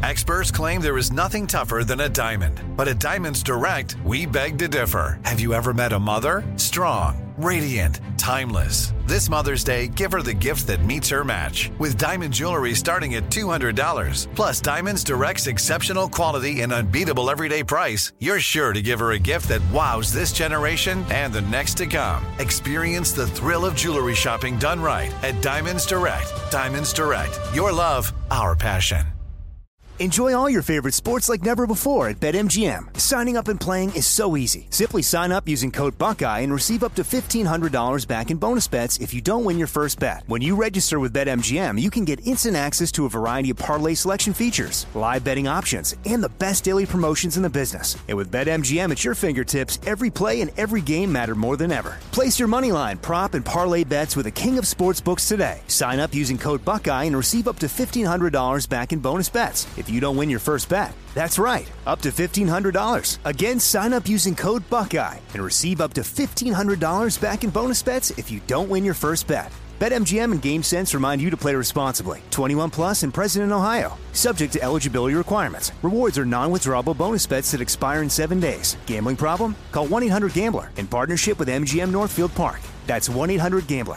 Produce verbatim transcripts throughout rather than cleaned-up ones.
Experts claim there is nothing tougher than a diamond. But at Diamonds Direct, we beg to differ. Have you ever met a mother? Strong, radiant, timeless. This Mother's Day, give her the gift that meets her match. With diamond jewelry starting at two hundred dollars. Plus Diamonds Direct's exceptional quality and unbeatable everyday price, you're sure to give her a gift that wows this generation and the next to come. Experience the thrill of jewelry shopping done right at Diamonds Direct. Diamonds Direct. Your love, our passion. Enjoy all your favorite sports like never before at BetMGM. Signing up and playing is so easy. Simply sign up using code Buckeye and receive up to fifteen hundred dollars back in bonus bets if you don't win your first bet. When you register with BetMGM, you can get instant access to a variety of parlay selection features, live betting options, and the best daily promotions in the business. And with BetMGM at your fingertips, every play and every game matter more than ever. Place your moneyline, prop, and parlay bets with the king of sportsbooks today. Sign up using code Buckeye and receive up to fifteen hundred dollars back in bonus bets if you don't win your first bet. That's right, up to fifteen hundred dollars. Again, sign up using code Buckeye and receive up to fifteen hundred dollars back in bonus bets if you don't win your first bet. BetMGM and GameSense remind you to play responsibly. twenty-one plus and present in Ohio. Subject to eligibility requirements. Rewards are non-withdrawable bonus bets that expire in seven days. Gambling problem? Call one eight hundred gambler in partnership with M G M Northfield Park. That's one eight hundred gambler.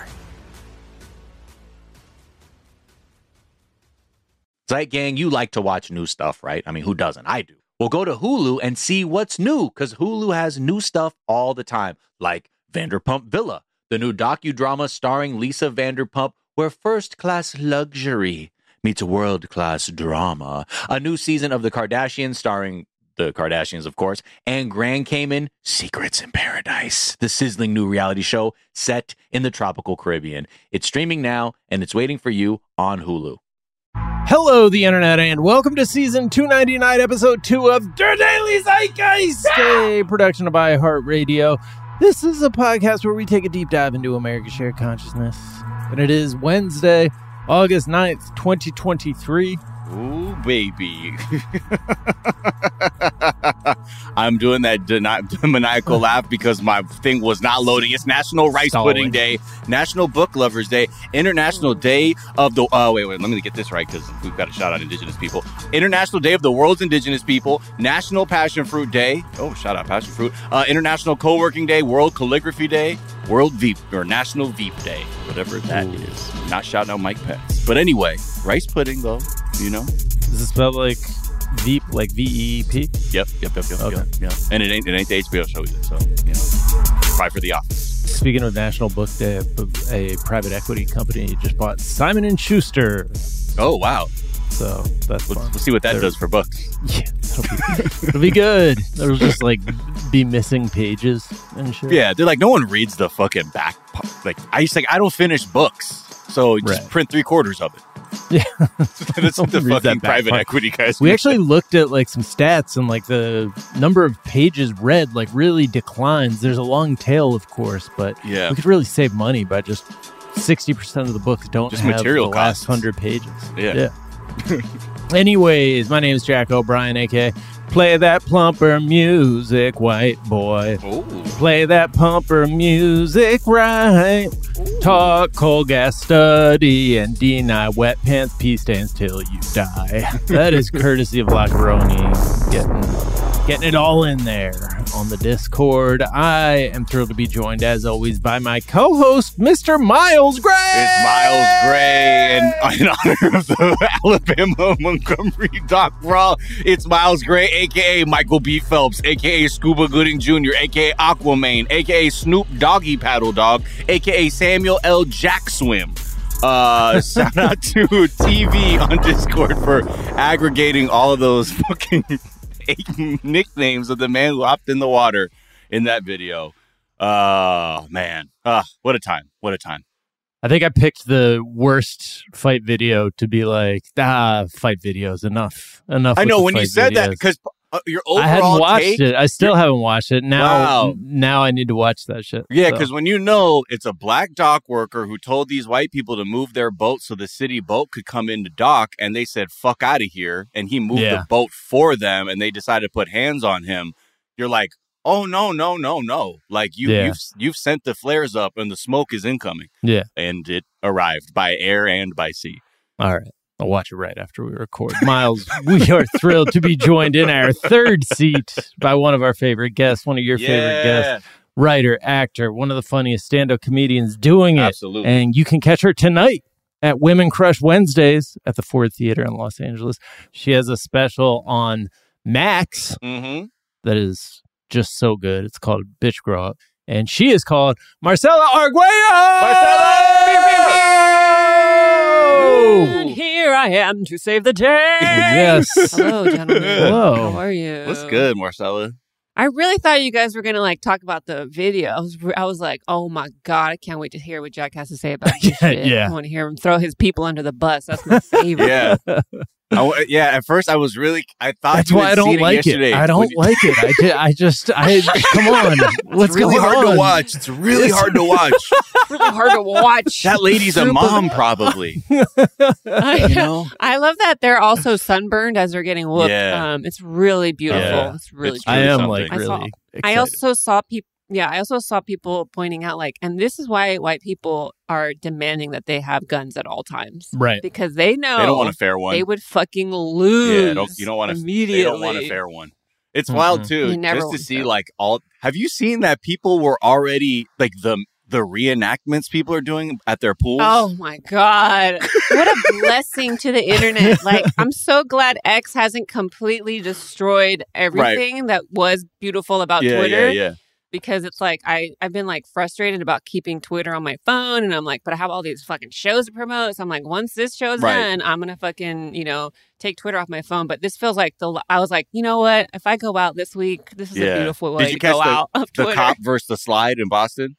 Zeit Gang, you like to watch new stuff, right? I mean, who doesn't? I do. Well, go to Hulu and see what's new, because Hulu has new stuff all the time, like Vanderpump Villa, the new docudrama starring Lisa Vanderpump, where first-class luxury meets world-class drama. A new season of The Kardashians starring the Kardashians, of course, and Grand Cayman, Secrets in Paradise, the sizzling new reality show set in the tropical Caribbean. It's streaming now, and it's waiting for you on Hulu. Hello, the internet, and welcome to season two ninety-nine, episode two of Der Daily Zeitgeist, a production of iHeartRadio. This is a podcast where we take a deep dive into America's shared consciousness. And it is Wednesday, August ninth, twenty twenty-three. Ooh, baby. I'm doing that deni- maniacal laugh because my thing was not loading. It's National Rice Stalling. Pudding Day, National Book Lovers Day, International Day of the... Oh, wait, wait, let me get this right because we've got to shout out Indigenous people. International Day of the World's Indigenous People, National Passion Fruit Day. Oh, shout out Passion Fruit. Uh, International Co-working Day, World Calligraphy Day, World Veep, or National Veep Day, whatever that Ooh. is. Not shouting out Mike Pence. But anyway, rice pudding, though, you know? Is it spelled like Veep, like V E E P? Yep, yep, yep, yep, okay. yep, yep. And it ain't, it ain't the H B O show either, so, you know, probably for The Office. Speaking of National Book Day, a, a private equity company just bought Simon and Schuster. Oh, wow. So that's We'll, fun. we'll see what that They're, does for books. Yeah, it'll be, it'll be good. There'll just, like, be missing pages and shit. Yeah, they're like, no one reads the fucking back. Like, I used to, like, I don't finish books, so just Right. print three quarters of it. Yeah. That's what the Read that fucking back private part. equity guys We do. actually looked at like some stats and like the number of pages read like really declines. There's a long tail, of course, but Yeah. we could really save money by just sixty percent of the books don't Just have material the last costs. one hundred pages. Yeah. Yeah. Anyways, my name is Jack O'Brien, a k a. Play that plumper music, white boy. Ooh. Play that pumper music right. Talk coal gas study and deny wet pants pee stains till you die. That is courtesy of Laccaroni getting, getting it all in there on the Discord. I am thrilled to be joined, as always, by my co-host, Mister Miles Gray. It's Miles Gray, and in honor of the Alabama Montgomery Dock Brawl, it's Miles Gray, a k a. Michael B. Phelps, a k a. Scuba Gooding Junior, a k a. Aquaman, a k a. Snoop Doggy Paddle Dog, a k a. Samuel L. Jack Swim. Uh, shout out to T V on Discord for aggregating all of those fucking fake nicknames of the man who hopped in the water in that video. Oh, man. Uh, what a time. What a time. I think I picked the worst fight video to be like, ah, fight videos, enough. Enough. I with know the when you fight said that videos. because uh, your overall I hadn't watched take, it. I still haven't watched it. Now, Wow. now I need to watch that shit. Yeah, So, because when you know it's a black dock worker who told these white people to move their boat so the city boat could come into dock, and they said, fuck out of here, and he moved Yeah. the boat for them, and they decided to put hands on him, you're like, oh, no, no, no, no. Like, you, Yeah. you've, you've sent the flares up, and the smoke is incoming. Yeah. And it arrived by air and by sea. All right. I'll watch it right after we record. Miles, we are thrilled to be joined in our third seat by one of our favorite guests, one of your Yeah. favorite guests, writer, actor, one of the funniest stand-up comedians doing it. Absolutely. And you can catch her tonight at Women Crush Wednesdays at the Ford Theater in Los Angeles. She has a special on Max Mm-hmm. that is just so good. It's called Bitch Grow Up. And she is called Marcella Arguello! And here I am to save the day. Yes. Hello, gentlemen. Hello. How are you? What's good, Marcella? I really thought you guys were going to like talk about the video. I was, I was like, oh my God, I can't wait to hear what Jack has to say about this Yeah, shit. yeah. I want to hear him throw his people under the bus. That's my favorite. Yeah. I w- yeah, at first I was really, I thought That's you why had I don't seen like it yesterday. it. I don't When you- like it. I, ju- I just, I, come on. What's It's really going hard on? to watch. It's really hard to watch. It's really hard to watch. That lady's a mom, probably. I, You know? I love that they're also sunburned as they're getting whooped. Yeah. Um, it's really beautiful. Yeah. It's really It's I really am something. like I saw- really excited. I also saw people. Yeah, I also saw people pointing out like, and this is why white people are demanding that they have guns at all times right. because they know They don't want a fair one. they would fucking lose. Yeah, don't, you don't want to. immediately. They don't want a fair one. It's Mhm. wild too, You never just to want see fair. like all. Have you seen that people were already like the the reenactments people are doing at their pools? Oh my God. What a blessing to the internet. Like, I'm so glad X hasn't completely destroyed everything that was beautiful about yeah, Twitter. yeah, yeah. Because it's like, I, I've been like frustrated about keeping Twitter on my phone. And I'm like, but I have all these fucking shows to promote. So I'm like, once this show's Right. done, I'm going to fucking, you know, take Twitter off my phone. But this feels like the, I was like, you know what? If I go out this week, this is Yeah. a beautiful way Did you to catch go the- out of The Twitter. cop versus the slide in Boston.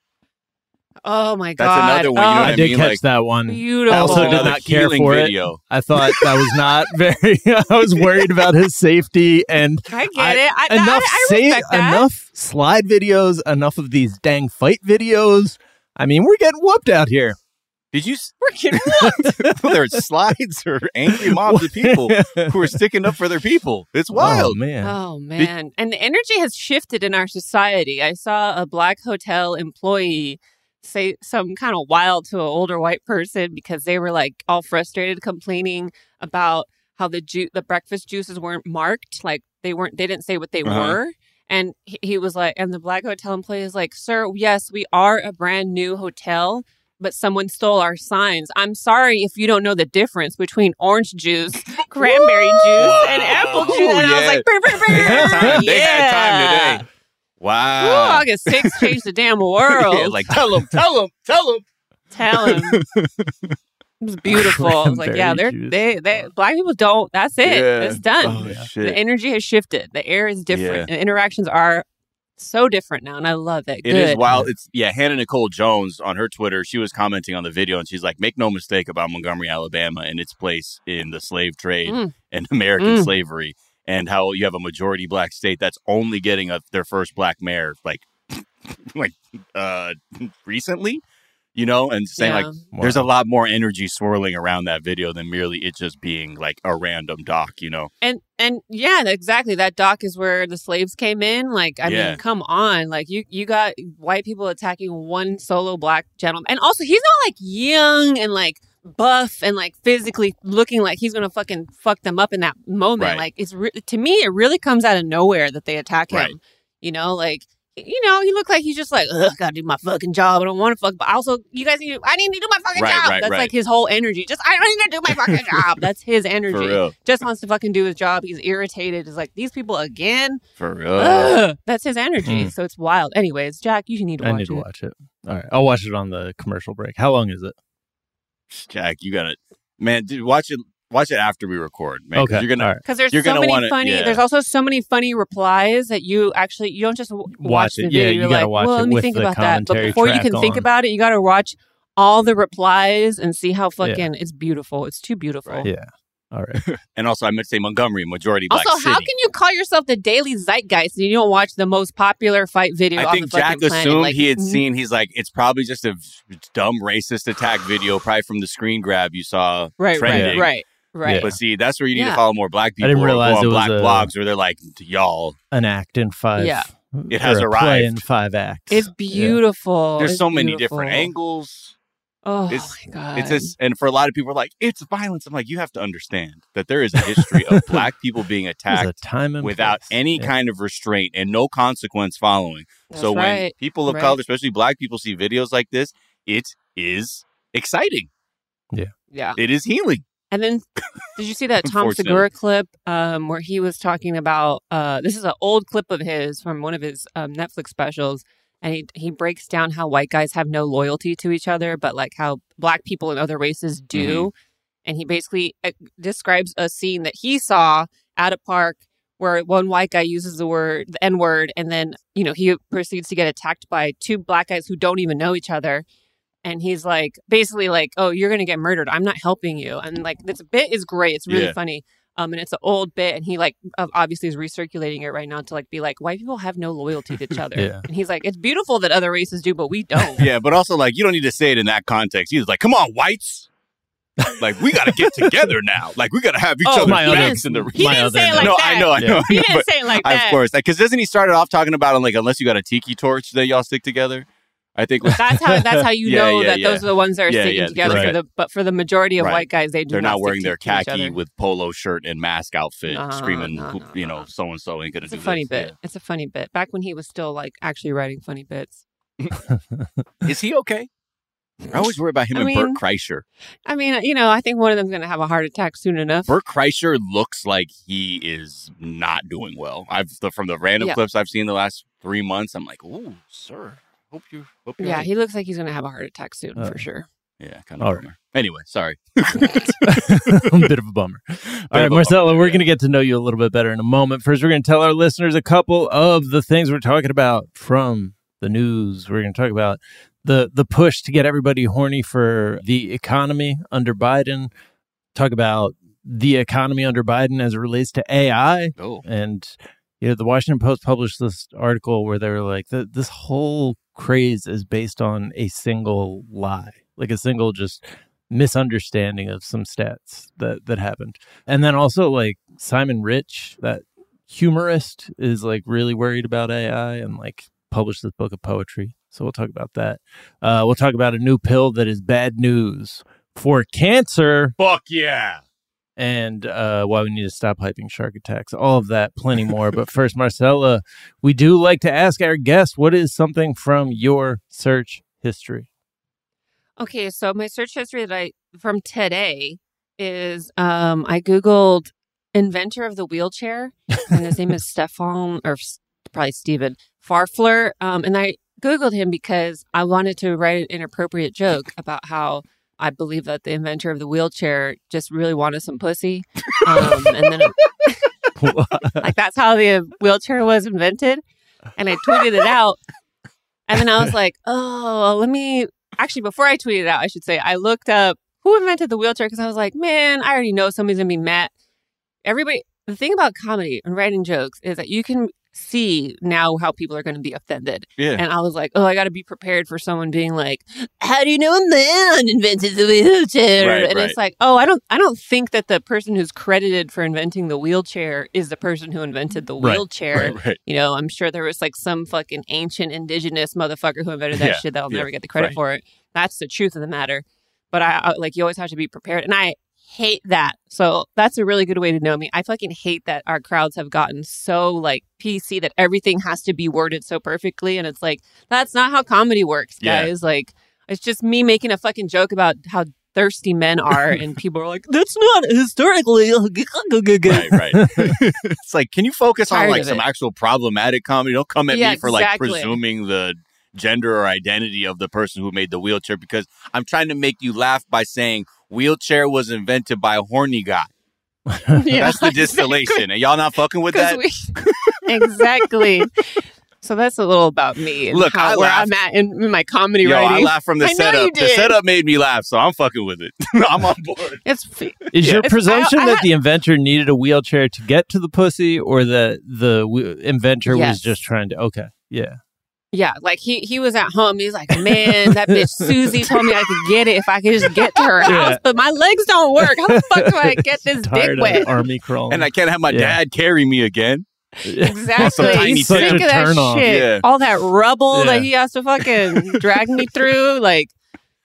Oh my That's God. another one, you know Oh, what I I did mean, catch like- that one. beautiful. I also That's did another not care healing for it. video. I thought that was not very. I was worried about his safety and I get I- it. I, enough I, I sa- respect that. enough slide videos, enough of these dang fight videos. I mean, we're getting whooped out here. Did you? s- We're getting There's slides or angry mobs of people who are sticking up for their people. It's Oh wild. man. Oh man. And the energy has shifted in our society. I saw a black hotel employee say some kind of wild to an older white person because they were like all frustrated complaining about how the ju- the breakfast juices weren't marked, like they weren't they didn't say what they Uh-huh. were. And he, he was like, and the black hotel employee is like, "Sir, yes, we are a brand new hotel, but someone stole our signs. I'm sorry if you don't know the difference between orange juice, cranberry juice, and apple juice." And I was Yeah. like, "Brr, brr, brr." They had time. They had time Yeah. today. Ooh, Wow. August sixth changed the damn world. Yeah, like tell them, tell them, tell them. Tell him. It was beautiful. I was like, yeah, they're Cranberry juice. they they black people don't. That's it. Yeah. It's done. Oh, The shit. energy has shifted. The air is different. The interactions are so different now, and I love it. It Good. is wild. It's yeah. Hannah Nicole Jones on her Twitter, she was commenting on the video, and she's like, "Make no mistake about Montgomery, Alabama, and its place in the slave trade Mm. and American Mm. slavery, and how you have a majority black state that's only getting a, their first black mayor, like, like uh, recently, you know, and saying Yeah. like, there's a lot more energy swirling around that video than merely it just being like a random doc, you know." And and yeah, exactly. That dock is where the slaves came in. Like, I Yeah. mean, come on. Like you you got white people attacking one solo black gentleman. And also he's not like young and like buff and like physically looking like he's gonna fucking fuck them up in that moment. Right. Like it's re- to me it really comes out of nowhere that they attack him. Right. You know, like you know, he looked like he's just like, ugh, gotta do my fucking job. I don't want to fuck, but also, you guys need to, I need to do my fucking Right, job. right, That's right. like his whole energy. Just, I need to do my fucking job. That's his energy. For real. Just wants to fucking do his job. He's irritated. He's like, these people again? For real. Ugh. That's his energy. Mm. So it's wild. Anyways, Jack, you need to I watch need it. to watch it. All right, I'll watch it on the commercial break. How long is it? Jack, you gotta, man, dude, watch it. Watch it after we record, man. 'cause Okay, You're gonna. all right. Because there's You're so gonna many wanna- funny. yeah. There's also so many funny replies that you actually you don't just w- watch, Watch the it. video. Yeah, You're you gotta like, watch well, it let me with think the about that. But commentary before you can track think on. about it, you got to watch all the replies and see how fucking it's beautiful. It's too beautiful. Right. Yeah. All right. And also, I meant to say Montgomery, majority black Also, city. how can you call yourself the Daily Zeitgeist and you don't watch the most popular fight video I on think the Jack fucking planet? assumed Like, he had mm, seen. He's like, it's probably just a v- dumb racist attack video, probably from the screen grab you saw right, trending. right, right, right. But see, that's where you need Yeah. to follow more black people. didn't or realize go on it was black a- blogs where they're like, y'all. An act in five. Yeah. It has or a play arrived. in five acts. It's beautiful. There's It's so many beautiful. different angles. Oh It's, my God. It's this, and for a lot of people, are like, it's violence. I'm like, you have to understand that there is a history of black people being attacked There's a time and without place. any Yeah. kind of restraint and no consequence following. That's so when right. people of Right. color, especially black people, see videos like this, it is exciting. Yeah. It is healing. And then, did you see that Tom Unfortunately. Segura clip um, where he was talking about? Uh, this is an old clip of his from one of his um, Netflix specials, and he he breaks down how white guys have no loyalty to each other, but like how black people and other races do. And he basically uh, describes a scene that he saw at a park where one white guy uses the word the N word, and then you know he proceeds to get attacked by two black guys who don't even know each other. And he's like, basically like, oh, you're going to get murdered. I'm not helping you. And like, this bit is great. It's really Yeah. funny. Um, and it's an old bit. And he like, ob- obviously is recirculating it right now to like, be like, white people have no loyalty to each other. Yeah. And he's like, it's beautiful that other races do, but we don't. Yeah, but also, like, you don't need to say it in that context. He's like, come on, whites. Like, we got to get together now. Like, we got to have each Oh, other's my other- backs in the He My didn't other say it note. like no, that. I know, I Yeah. know. He didn't But- say it like that. Of course. Because doesn't he start it off talking about, like, unless you got a tiki torch that y'all stick together? I think That's how that's how you Yeah, know yeah, that yeah. those are the ones that are Yeah, sticking yeah, together. right. For the, but for the majority of Right. white guys, they do they're not not stick wearing to- their to each khaki other. with polo shirt and mask outfit, No, screaming, no, who- no, you no. know, so and so ain't gonna It's do a funny this. bit. It's a funny bit. Back when he was still like actually writing funny bits. Yeah. Is he okay? I always worry about him I and mean- Burt Kreischer. I mean, you know, I think one of them's going to have a heart attack soon enough. Burt Kreischer looks like he is not doing well. I've the, from the random Yeah. clips I've seen the last three months. I'm like, ooh, sir, hope you, hope you're Yeah, right." he looks like he's going to have a heart attack soon Uh, for sure. yeah, kind of All bummer. Anyway, sorry. A bit of a bummer. All right, of a Marcella, bummer, we're yeah. going to get to know you a little bit better in a moment. First, we're going to tell our listeners a couple of the things we're talking about from the news. We're going to talk about the the push to get everybody horny for the economy under Biden. Talk about the economy under Biden as it relates to A I. Oh, And you know, the Washington Post published this article where they were like, "Th- this whole craze is based on a single lie, like a single just misunderstanding of some stats that, that happened." And then also like Simon Rich, that humorist, is like really worried about A I and like published this book of poetry. So we'll talk about that. Uh, we'll talk about a new pill that is bad news for cancer fuck yeah. and uh, why we need to stop hyping shark attacks. All of that, plenty more. But first, Marcella, we do like to ask our guests, what is something from your search history? Okay, so my search history that I from today is um I googled inventor of the wheelchair, and his name is Stefan or S- probably Steven Farfler. Um, and I googled him because I wanted to write an inappropriate joke about how I believe that the inventor of the wheelchair just really wanted some pussy, um, and then like that's how the wheelchair was invented. And I tweeted it out, and then I was like, oh, let me. Actually, before I tweeted it out, I should say, I looked up who invented the wheelchair because I was like, man, I already know somebody's going to be mad. Everybody, the thing about comedy and writing jokes is that you can see now how people are going to be offended. Yeah. And I was like, oh, I got to be prepared for someone being like, how do you know a man invented the wheelchair? Right, and right. it's like, oh, I don't, I don't think that the person who's credited for inventing the wheelchair is the person who invented the Right, wheelchair. Right, right. You know, I'm sure there was like some fucking ancient indigenous motherfucker who invented that Yeah, shit that'll yeah, never get the credit right. for it. That's the truth of the matter. But I, I like you always have to be prepared, and I hate that. So that's a really good way to know me. I fucking hate that our crowds have gotten so like P C that everything has to be worded so perfectly, and it's like that's not how comedy works, Yeah. guys. Like it's just me making a fucking joke about how thirsty men are, and people are like, "That's not historically." Right, right. It's like, can you focus on Tired like of some it. actual problematic comedy? Don't come at Yeah, me for like exactly. presuming the gender or identity of the person who made the wheelchair, because I'm trying to make you laugh by saying wheelchair was invented by a horny guy. Yeah, That's the distillation. And y'all not fucking with 'Cause that? we- exactly. So that's a little about me and Look, how, I where laughed. I'm at in, in my comedy Yo, writing. I laughed from the I know setup. you The did. setup made me laugh, so I'm fucking with it. I'm on board. It's f- Is your It's- presumption I- I that had- the inventor needed a wheelchair to get to the pussy, or that the w- inventor was Yes. just trying to? Okay, yeah. yeah, like he he was at home. He's like, man, that bitch Susie told me I could get it if I could just get to her Yeah. house, but my legs don't work. How the fuck do I get this Tired dick of wet? army crawling. And I can't have my Yeah. dad carry me again. Exactly. tiny He's Such sick a of that turn off. shit. Yeah. All that rubble Yeah. that he has to fucking drag me through. Like,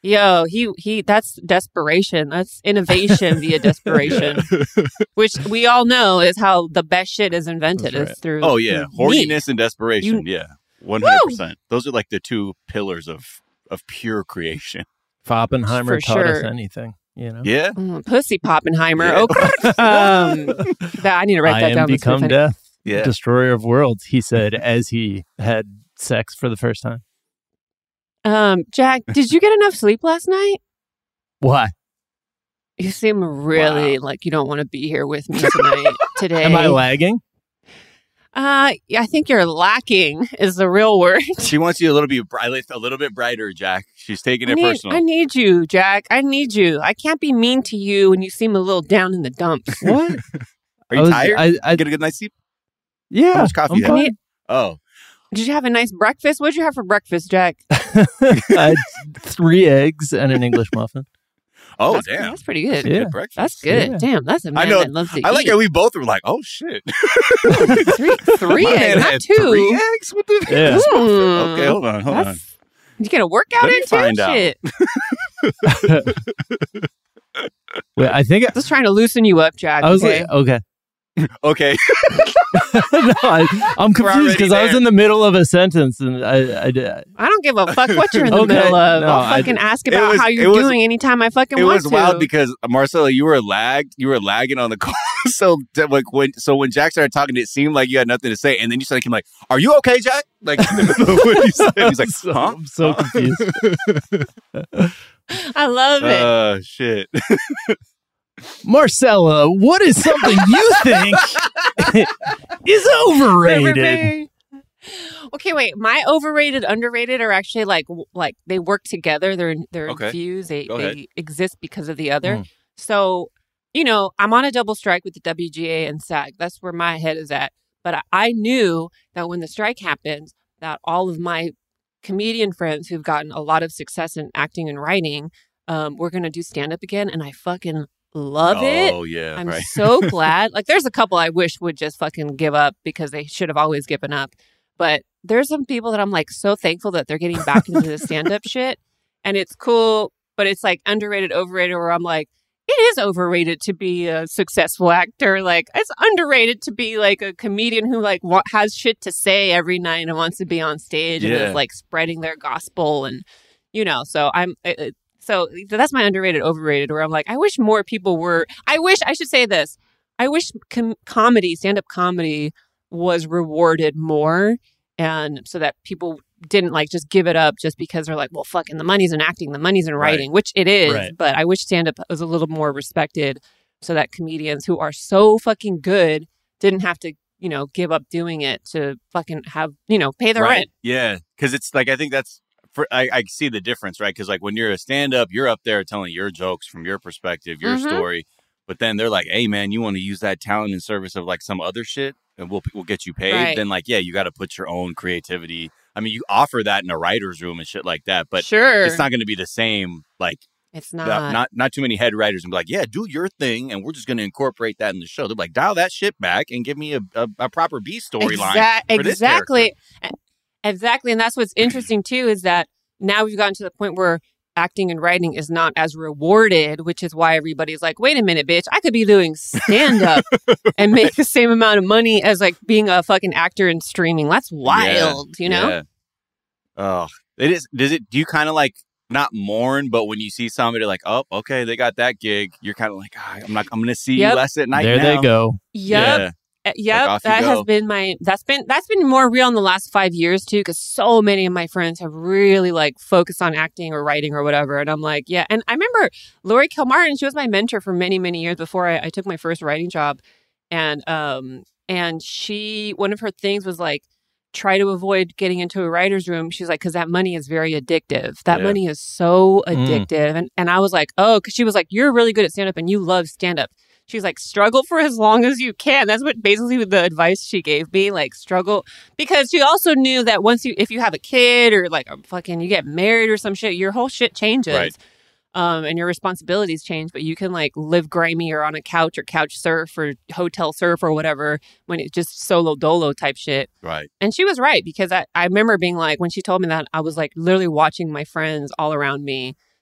Yo, he he. That's desperation. That's innovation via desperation, which we all know is how the best shit is invented. Right. Is through oh yeah, through horniness meat. and desperation. You- yeah, one hundred percent. Those are like the two pillars of of pure creation. If Oppenheimer For taught us sure. anything, you know. Yeah. Mm, Pussy Poppenheimer. Yeah. Oh, um, that, I need to write I that am down. That's become really death, Yeah. destroyer of worlds. He said as he had sex for the first time. funny. Um, Jack, did you get enough sleep last night? Why? You seem really like you don't want to be here with me tonight. Today, Am I lagging? Uh, yeah, I think you're lacking is the real word. She wants you a little bit bright, a little bit brighter, Jack. She's taking I it need, personal. I need you, Jack. I need you. I can't be mean to you when you seem a little down in the dumps. What? Are I you was- tired? I, I, Get a good night's sleep. yeah. How much coffee I'm you have? fine. Oh, Did you have a nice breakfast? What'd you have for breakfast, Jack? I had three eggs and an English muffin. oh, that's, damn. That's pretty good. Yeah. Good breakfast. That's good. Yeah. Damn, that's a man I know. that loves to I like eat. how we both were like, "Oh shit!" three, three My man eggs, not had two. Three eggs with the. Yeah. Mm, Okay, hold on, hold on. that's- You get a workout Let me in too? find out. Shit. Wait, I think I, Just trying to loosen you up, Jack. I was okay? like, okay. Okay, no, I, I'm confused already because I was there. in the middle of a sentence and I, I, did- I don't give a fuck what you're in the Okay, middle of. no, I'll I fucking did- ask It about was- how it you're was- doing anytime I fucking it want was to. wild because Marcella, you were lagged. You were lagging on the call. So that, like when so when Jack started talking, it seemed like you had nothing to say, and then you started like, "Are you okay, Jack?" Like in the middle of what you said, he's like, So- "Huh?" I'm so confused. I love it. Uh, shit. Marcella, what is something you think is overrated? Okay, wait. My overrated, underrated are actually like w- like they work together. They're they're Okay. infused. They Go they ahead. exist because of the other. Mm. So you know, I'm on a double strike with the W G A and SAG. That's where my head is at. But I, I knew that when the strike happened, that all of my comedian friends who've gotten a lot of success in acting and writing, um, were going to do stand up again, and I fucking love it. Oh yeah, I'm right. so glad. Like, there's a couple I wish would just fucking give up because they should have always given up. But there's some people that I'm like so thankful that they're getting back into the stand up shit. And it's cool, but it's like underrated, overrated, where I'm like, it is overrated to be a successful actor. Like, it's underrated to be like a comedian who like wa- has shit to say every night and wants to be on stage and Yeah. is like spreading their gospel. And, you know, so I'm, it, it- so that's my underrated, overrated, where I'm like, I wish more people were, I wish, I should say this. I wish com- comedy, stand-up comedy was rewarded more. And so that people didn't like just give it up just because they're like, well, fucking the money's in acting, the money's in Right. writing, which it is. Right. But I wish stand-up was a little more respected so that comedians who are so fucking good didn't have to, you know, give up doing it to fucking have, you know, pay their right. rent. Yeah, because it's like I think that's for I, I see the difference, right? Because like when you're a stand-up, you're up there telling your jokes from your perspective, your Mhm. story. But then they're like, "Hey, man, you want to use that talent in service of like some other shit, and we'll we'll get you paid." Right. Then like, yeah, you got to put your own creativity. I mean, you offer that in a writer's room and shit like that, but sure. it's not going to be the same. Like, It's not, not. not not too many head writers and be like, "Yeah, do your thing, and we're just going to incorporate that in the show." They're like, "Dial that shit back and give me a a, a proper B storyline." Exac- for this exactly. Exactly. And that's what's interesting too, is that now we've gotten to the point where acting and writing is not as rewarded, which is why everybody's like, wait a minute, bitch, I could be doing stand up and make the same amount of money as like being a fucking actor and streaming. That's wild, you know? Yeah. Oh, it is. Does it? Do you kind of like not mourn, but when you see somebody like, oh, okay, they got that gig, you're kind of like, ah, I'm not. I'm going to see Yep. you less at night. There now. they go. Yep. Yeah. Uh, Yep, off you that has go. been my that's been that's been more real in the last five years too, because so many of my friends have really like focused on acting or writing or whatever, and I'm like, yeah. And I remember Lori Kilmartin; she was my mentor for many many years before I, I took my first writing job, and um and she one of her things was like try to avoid getting into a writer's room. She's like, because that money is very addictive. That Yeah. money is so Mm. addictive, and and I was like, oh, because she was like, you're really good at stand up and you love stand up. She's like, struggle for as long as you can. That's what basically the advice she gave me, like struggle. Because she also knew that once you, if you have a kid or like a fucking, you get married or some shit, your whole shit changes. Right. Um, and your responsibilities change, but you can like live grimy or on a couch or couch surf or hotel surf or whatever when it's just solo dolo type shit. Right. And she was right, because I, I remember being like, when she told me that, I was like literally watching my friends all around me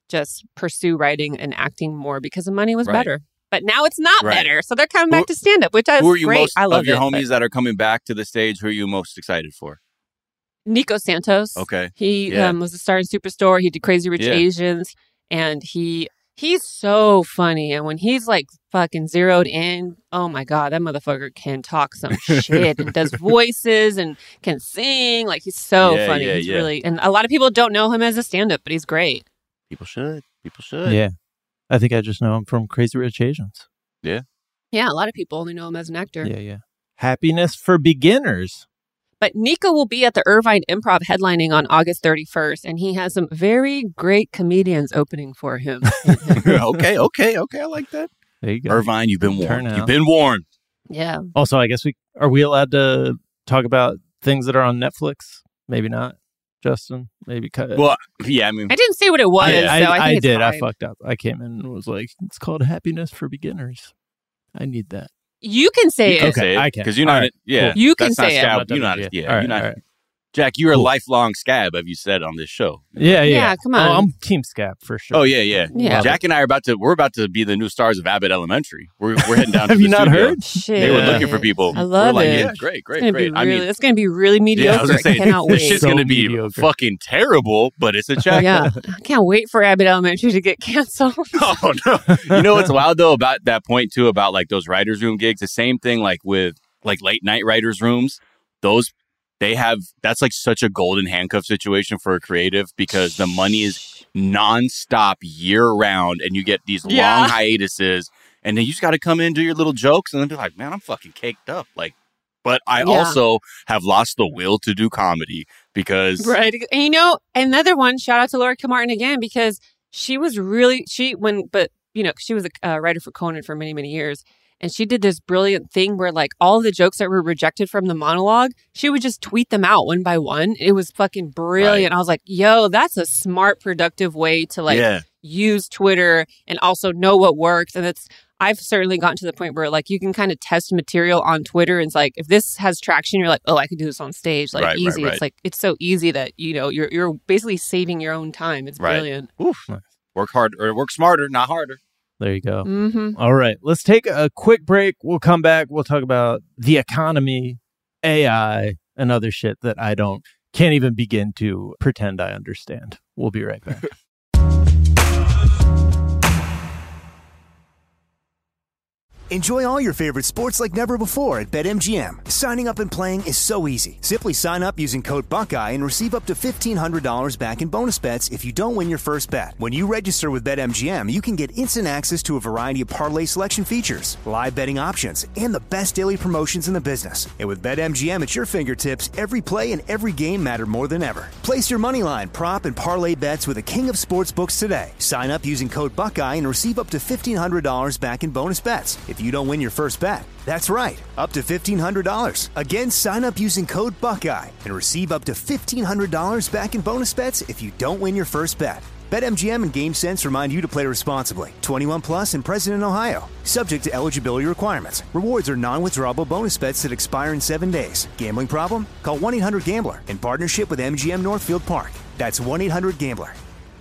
just pursue writing and acting more because the money was Right. better. But now it's not Right. better. So they're coming back Who- to stand up, which is Who are you great. most I love of your it, homies but that are coming back to the stage? Who are you most excited for? Nico Santos. Okay. He Yeah. um, was a star in Superstore. He did Crazy Rich Yeah. Asians. And he he's so funny. And when he's like fucking zeroed in, oh my God, that motherfucker can talk some shit and does voices and can sing. Like he's so Yeah, funny. yeah, he's yeah. really, and a lot of people don't know him as a stand-up, but he's great. People should. People should. Yeah. I think I just know him from Crazy Rich Asians. Yeah, a lot of people only know him as an actor. Yeah, yeah. Happiness for Beginners. But Nico will be at the Irvine Improv headlining on August thirty-first, and he has some very great comedians opening for him. okay, okay, okay. I like that. There you go. Irvine, you've been warned. Turnout. You've been warned. Yeah. Also, I guess we are we allowed to talk about things that are on Netflix? Maybe not. Justin, maybe cut it. Well, yeah, I mean, I didn't see what it was. I, so I, I, think I it's did. I fine. fucked up. I came in and was like, it's called Happiness for Beginners. I need that. You can say you it. can Okay, say it I can. Because you're All not, right, yeah. cool. You can that's not say it. scab. I'm not You're not, done yeah. yet. All right, you're not, all right. Jack, you're Cool. a lifelong scab, have you said on this show? Yeah, yeah. Yeah, come on. Oh, I'm Team Scab for sure. Oh yeah, yeah. Yeah. Jack and I are about to. We're about to be the new stars of Abbott Elementary. We're we're heading down. to Have the you not studio. heard? Shit. They were Yeah. looking for people. I love we're like, it. Yeah, great, great, It's gonna great. be I really, mean, it's gonna be really mediocre. yeah, I was gonna say, cannot this wait. shit's So gonna be mediocre. fucking terrible, but it's a check. Yeah, I can't wait for Abbott Elementary to get canceled. Oh no! You know what's wild though about that point too about like those writers' room gigs? The same thing like with like late night writers' rooms. Those they have that's like such a golden handcuff situation for a creative because the money is nonstop year round, and you get these Yeah. long hiatuses, and then you just got to come in, do your little jokes, and then be like, "Man, I'm fucking caked up." Like, but I Yeah. also have lost the will to do comedy because Right. And you know, another one, shout out to Laura Kilmartin again, because she was really, she, when, but, you know, she was a uh, writer for Conan for many, many years. And she did this brilliant thing where, like, all the jokes that were rejected from the monologue, she would just tweet them out one by one. It was fucking brilliant. Right. I was like, yo, that's a smart, productive way to, like, yeah, use Twitter and also know what works. And it's, I've certainly gotten to the point where, like, you can kind of test material on Twitter. And it's like, if this has traction, you're like, oh, I could do this on stage. Like, Right, right, easy. right. It's like, it's so easy that, you know, you're you're basically saving your own time. It's Right. brilliant. Oof. Work hard or work smarter, not harder. There you go. Mm-hmm. All right. Let's take a quick break. We'll come back. We'll talk about the economy, A I, and other shit that I don't, can't even begin to pretend I understand. We'll be right back. Enjoy all your favorite sports like never before at BetMGM. Signing up and playing is so easy. Simply sign up using code Buckeye and receive up to fifteen hundred dollars back in bonus bets if you don't win your first bet. When you register with BetMGM, you can get instant access to a variety of parlay selection features, live betting options, and the best daily promotions in the business. And with BetMGM at your fingertips, every play and every game matter more than ever. Place your moneyline, prop, and parlay bets with the king of sportsbooks today. Sign up using code Buckeye and receive up to fifteen hundred dollars back in bonus bets if you don't win your first bet. That's right, up to fifteen hundred dollars. Again, sign up using code Buckeye and receive up to fifteen hundred dollars back in bonus bets if you don't win your first bet. BetMGM and GameSense remind you to play responsibly. twenty-one plus and present in Ohio. Subject to eligibility requirements. Rewards are non-withdrawable bonus bets that expire in seven days. Gambling problem? Call one eight hundred gambler in partnership with M G M Northfield Park. That's one eight hundred gambler.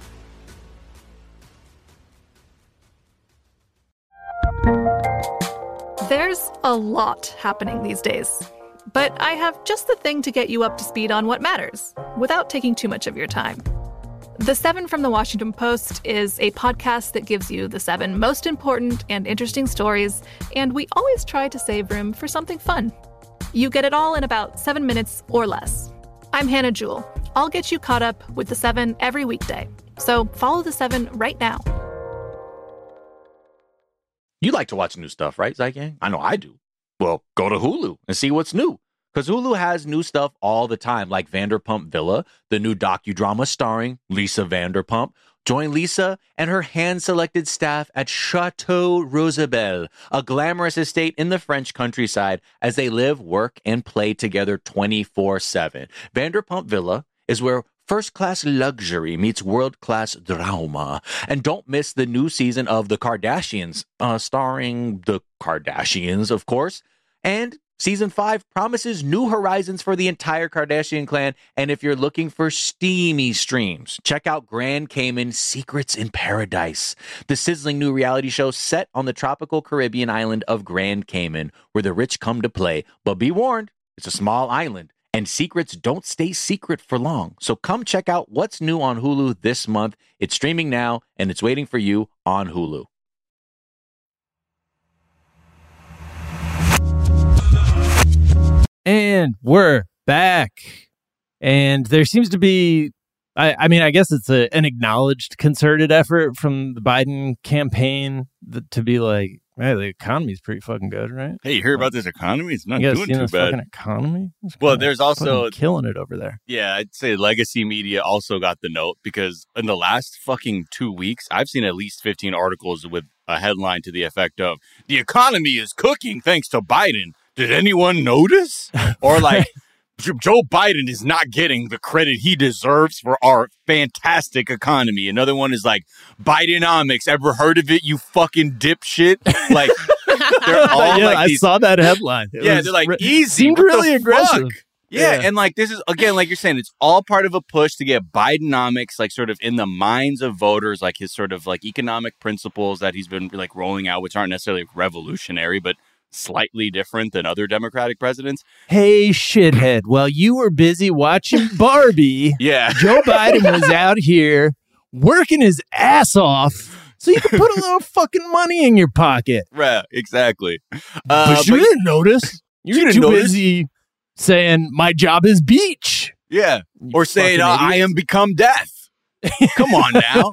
There's a lot happening these days, but I have just the thing to get you up to speed on what matters without taking too much of your time. The Seven from the Washington Post is a podcast that gives you the seven most important and interesting stories, and we always try to save room for something fun. You get it all in about seven minutes or less. I'm Hannah Jewell. I'll get you caught up with the Seven every weekday. So follow the Seven right now. You like to watch new stuff, right, Zygang? I know I do. Well, go to Hulu and see what's new. Because Hulu has new stuff all the time, like Vanderpump Villa, the new docudrama starring Lisa Vanderpump. Join Lisa and her hand-selected staff at Chateau Rosabelle, a glamorous estate in the French countryside, as they live, work, and play together twenty-four seven. Vanderpump Villa is where first-class luxury meets world-class drama. And don't miss the new season of The Kardashians, uh, starring the Kardashians, of course. And Season five promises new horizons for the entire Kardashian clan, and if you're looking for steamy streams, check out Grand Cayman Secrets in Paradise, the sizzling new reality show set on the tropical Caribbean island of Grand Cayman, where the rich come to play. But be warned, it's a small island, and secrets don't stay secret for long. So come check out what's new on Hulu this month. It's streaming now, and it's waiting for you on Hulu. And we're back. And there seems to be, I, I mean, I guess it's a, an acknowledged concerted effort from the Biden campaign that, to be like, hey, the economy's pretty fucking good, right? Hey, you hear about this economy? It's not you guys doing seen too this bad. Fucking economy? It's Well, kinda there's also fucking killing it over there. Yeah, I'd say legacy media also got the note because in the last fucking two weeks, I've seen at least fifteen articles with a headline to the effect of, the economy is cooking thanks to Biden. Did anyone notice? Or like, Joe Biden is not getting the credit he deserves for our fantastic economy. Another one is like, Bidenomics. Ever heard of it, you fucking dipshit? Like, they're all yeah, like I these, saw that headline. It yeah, was they're like, re- easy. Seemed What really the aggressive. fuck? Yeah, Yeah. and like this is, again, like you're saying, it's all part of a push to get Bidenomics like sort of in the minds of voters, like his sort of like economic principles that he's been like rolling out, which aren't necessarily revolutionary, but slightly different than other Democratic presidents. Hey, shithead, while you were busy watching Barbie, Yeah. Joe Biden was out here working his ass off so you could put a little fucking money in your pocket. Right, exactly. Uh, but you but- didn't notice. You're You didn't too notice. busy saying, my job is beach. Yeah. You Or saying, fucking uh, I idiot. am become death. Come on now.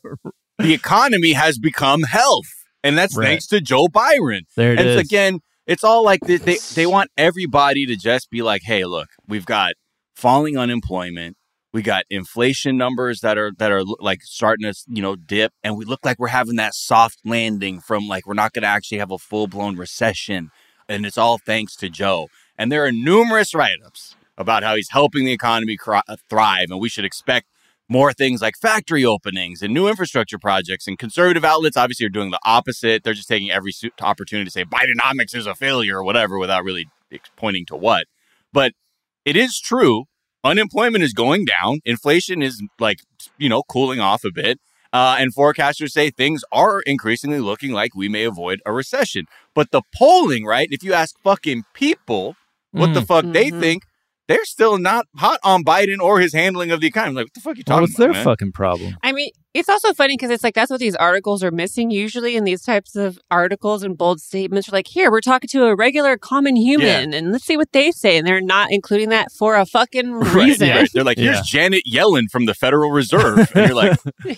The economy has become health. And that's Right. thanks to Joe Biden. There it and is. it's, again, it's all like they, they they want everybody to just be like, hey, look, we've got falling unemployment. We got inflation numbers that are that are like starting to, you know, dip. And we look like we're having that soft landing from like we're not going to actually have a full blown recession. And it's all thanks to Joe. And there are numerous write-ups about how he's helping the economy cr- thrive. And we should expect more things like factory openings and new infrastructure projects. And conservative outlets obviously are doing the opposite. They're just taking every su- opportunity to say Bidenomics is a failure or whatever without really pointing to what. But it is true. Unemployment is going down. Inflation is like, you know, cooling off a bit. Uh, and forecasters say things are increasingly looking like we may avoid a recession. But the polling, right? If you ask fucking people what Mm. the fuck they Mhm. think, they're still not hot on Biden or his handling of the economy. Like, what the fuck are you Well, talking what's about, their man? fucking problem? I mean, it's also funny because it's like that's what these articles are missing usually in these types of articles and bold statements. You're like, here, we're talking to a regular common human and let's see what they say. And they're not including that for a fucking Right, reason. right. They're like, here's Yeah. Janet Yellen from the Federal Reserve. And you're like,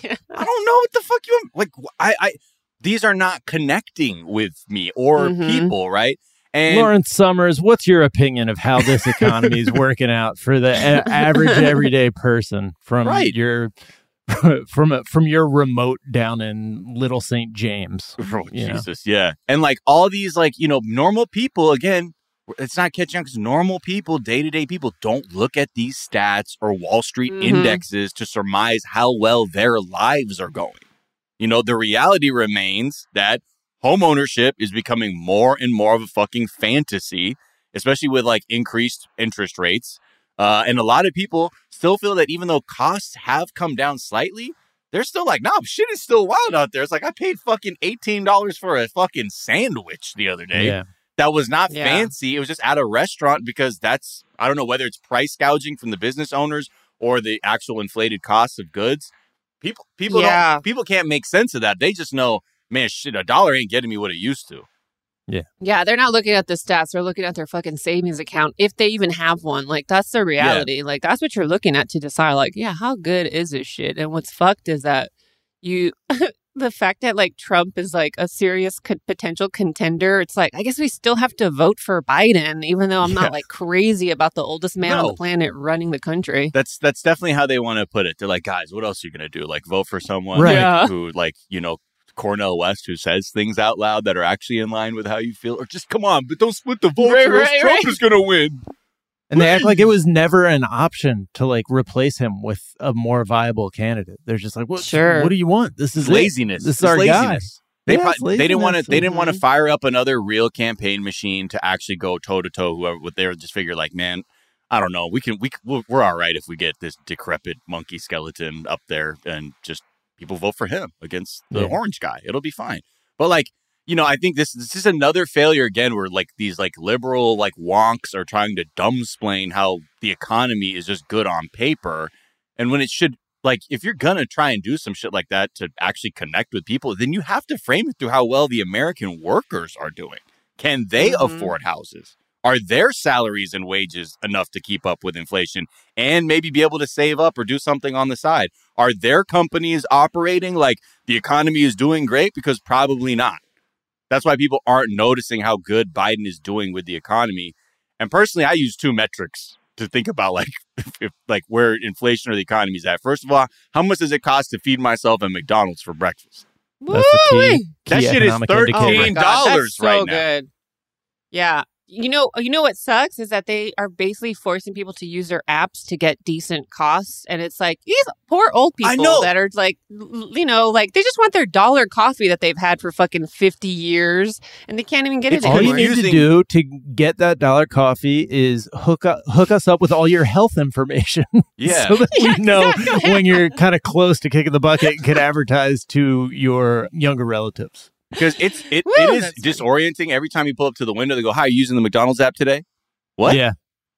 I don't know what the fuck you want. Like, I, I, these are not connecting with me or Mhm. people, right? And Lawrence Summers, what's your opinion of how this economy is working out for the a- average everyday person from Right. your from a, from your remote down in Little Saint James? Oh, you know? Jesus, yeah. And like all these, like, you know, normal people, again, it's not catching on because normal people, day to day people, don't look at these stats or Wall Street Mhm. indexes to surmise how well their lives are going. You know, the reality remains that home ownership is becoming more and more of a fucking fantasy, especially with like increased interest rates. Uh, and a lot of people still feel that even though costs have come down slightly, they're still like, no, shit is still wild out there. It's like I paid fucking eighteen dollars for a fucking sandwich the other day. Yeah. That was not Yeah. fancy. It was just at a restaurant because that's, I don't know whether it's price gouging from the business owners or the actual inflated costs of goods. People, people, Yeah. don't, people can't make sense of that. They just know, man, shit, a dollar ain't getting me what it used to. Yeah, they're not looking at the stats. They're looking at their fucking savings account, if they even have one. Like, that's the reality. Like, that's what you're looking at to decide, like, yeah, how good is this shit? And what's fucked is that you, the fact that, like, Trump is, like, a serious co- potential contender, it's like, I guess we still have to vote for Biden, even though I'm Yeah. not, like, crazy about the oldest man on No. the planet running the country. That's that's definitely how they want to put it. They're like, guys, what else are you gonna do? Like vote for someone Right. like, Yeah. who, like, you know, Cornel West, who says things out loud that are actually in line with how you feel, or just come on, but don't split the vote. Right, or else right, Trump right. is gonna win. And they act like it was never an option to like replace him with a more viable candidate. They're just like, what? Sure. What do you want? This is It's it. laziness. This is It's our laziness. They Yeah, pro- it's they didn't want to laziness. they didn't want to Mhm. fire up another real campaign machine to actually go toe to toe. Whoever with there just figure like, man, I don't know. We can we we're, we're all right if we get this decrepit monkey skeleton up there and just people vote for him against the Yeah. orange guy. It'll be fine. But like, you know, I think this this is another failure again where like these like liberal like wonks are trying to dumbsplain how the economy is just good on paper, and when it should. Like, if you're going to try and do some shit like that to actually connect with people, then you have to frame it through how well the American workers are doing. Can they Mhm. afford houses? Are their salaries and wages enough to keep up with inflation and maybe be able to save up or do something on the side? Are their companies operating like the economy is doing great? Because probably not. That's why people aren't noticing how good Biden is doing with the economy. And personally, I use two metrics to think about like if, if, like where inflation or the economy is at. First of all, how much does it cost to feed myself at McDonald's for breakfast? That's the key. Woo-wee. key That shit is economic thirteen Oh my indicator. God, dollars that's so right now. good. Yeah. You know, you know what sucks is that they are basically forcing people to use their apps to get decent costs, and it's like these poor old people I know. that are like, l- you know, like they just want their dollar coffee that they've had for fucking fifty years, and they can't even get It's it All you anymore. need to Using- do to get that dollar coffee is hook up, hook us up with all your health information. Yeah. so that Yeah, we know exactly. when you're kind of close to kicking the bucket and can advertise to your younger relatives. Because it's it, Woo, it is that's funny. disorienting every time you pull up to the window. They go, "Hi, you using the McDonald's app today?" What? Yeah.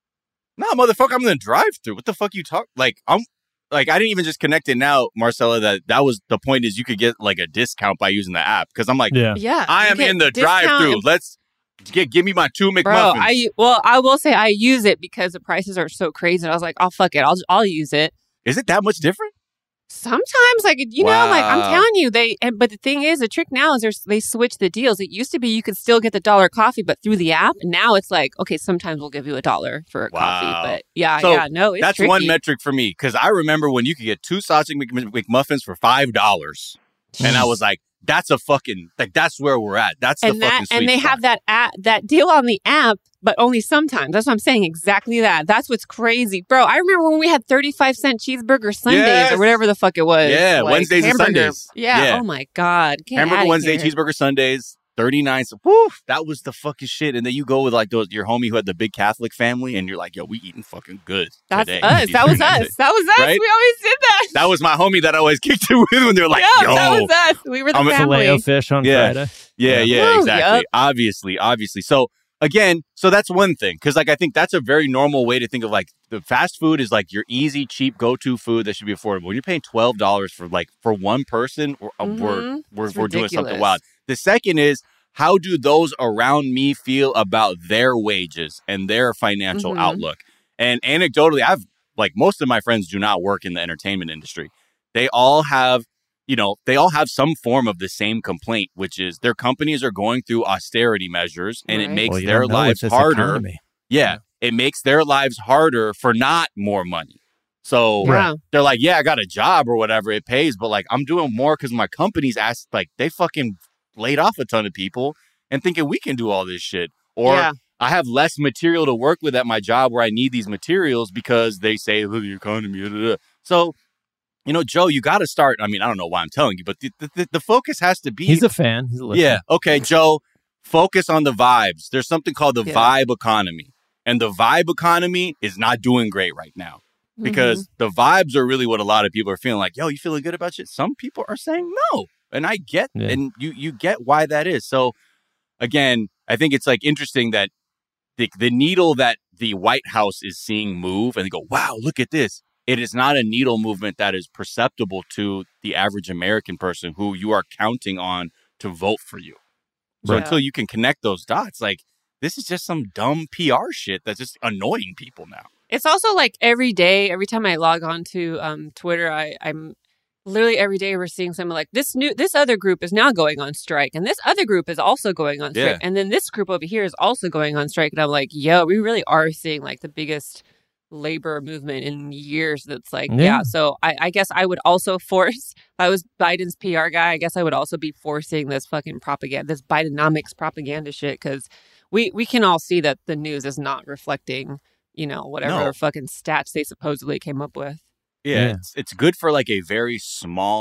No, motherfucker, I'm in the drive-through. What the fuck you talk? Like I'm like I didn't even just connect it now, Marcella. That that was the point is you could get like a discount by using the app because I'm like Yeah. Yeah, I you am get in the discount drive-through. and- Let's get give me my two McMuffins. Bro, I well, I will say I use it because the prices are so crazy. And I was like, oh fuck it, I'll I'll use it. Is it that much different? Sometimes, like you know, like I'm Wow. telling you, they. And, but the thing is, the trick now is there's they switch the deals. It used to be you could still get the dollar coffee, but through the app. Now it's like, okay, sometimes we'll give you a dollar for a Wow. coffee, but yeah, So, yeah, no, it's That's tricky. one metric for me because I remember when you could get two sausage Mc- McMuffins for five dollars, and I was like, "That's a fucking like that's where we're at. That's the and fucking that sweet and they spot." have that app, that deal on the app, but only sometimes. That's what I'm saying. Exactly that. That's what's crazy, bro. I remember when we had thirty-five cent cheeseburger Sundays Yes. or whatever the fuck it was. Yeah, like, Wednesdays and hamburger. Sundays. Yeah. Yeah. Oh my god. Get Hamburger outta Wednesday, here. cheeseburger Sundays, thirty-nine. So, whew, that was the fucking shit. And then you go with like those your homie who had the big Catholic family, and you're like, yo, we eating fucking good. That's today. us. These That was thirty-nine us. That was us. Right? We always did that. That was my homie that I always kicked it with when they're like, yeah, yo. that was us. We were the I'm a family. Filet of fish on Yeah. Friday. Yeah, Yeah. yeah, Woo, exactly. yep. Obviously, obviously. So again, so that's one thing because like I think that's a very normal way to think of like the fast food is like your easy, cheap go-to food that should be affordable. When you're paying twelve dollars for like for one person, we're uh, we're Mhm. we're, It's we're doing something ridiculous. wild. The second is how do those around me feel about their wages and their financial Mhm. outlook? And anecdotally, I've like most of my friends do not work in the entertainment industry. They all have you know, they all have some form of the same complaint, which is their companies are going through austerity measures and it Right. makes Well, you their don't know lives with this harder. economy. Yeah, it makes their lives harder for not more money. So Yeah. they're like, yeah, I got a job or whatever, it pays, but like I'm doing more because my company's asked, like they fucking laid off a ton of people and thinking we can do all this shit. Or Yeah. I have less material to work with at my job where I need these materials because they say, look, the economy. Da, da, da. So, you know, Joe, you got to start. I mean, I don't know why I'm telling you, but the, the, the focus has to be. He's a fan. He's a listener. Yeah. Okay, Joe, focus on the vibes. There's something called the Yeah. vibe economy. And the vibe economy is not doing great right now because Mm-hmm. the vibes are really what a lot of people are feeling like, yo, you feeling good about shit? Some people are saying no. And I get, Yeah. and you, you get why that is. So again, I think it's like interesting that the, the needle that the White House is seeing move and they go, wow, look at this. It is not a needle movement that is perceptible to the average American person who you are counting on to vote for you. So Right. until you can connect those dots, like this is just some dumb P R shit that's just annoying people now. It's also like every day, every time I log on to um, Twitter, I, I'm literally every day we're seeing something like this new, this other group is now going on strike, and this other group is also going on strike, Yeah. and then this group over here is also going on strike, and I'm like, yo, we really are seeing like the biggest labor movement in years. That's like, yeah. Yeah. So I, I guess I would also force. If I was Biden's P R guy, I guess I would also be forcing this fucking propaganda, this Bidenomics propaganda shit, because we we can all see that the news is not reflecting, you know, whatever No. fucking stats they supposedly came up with. Yeah, Yeah. It's, it's good for like a very small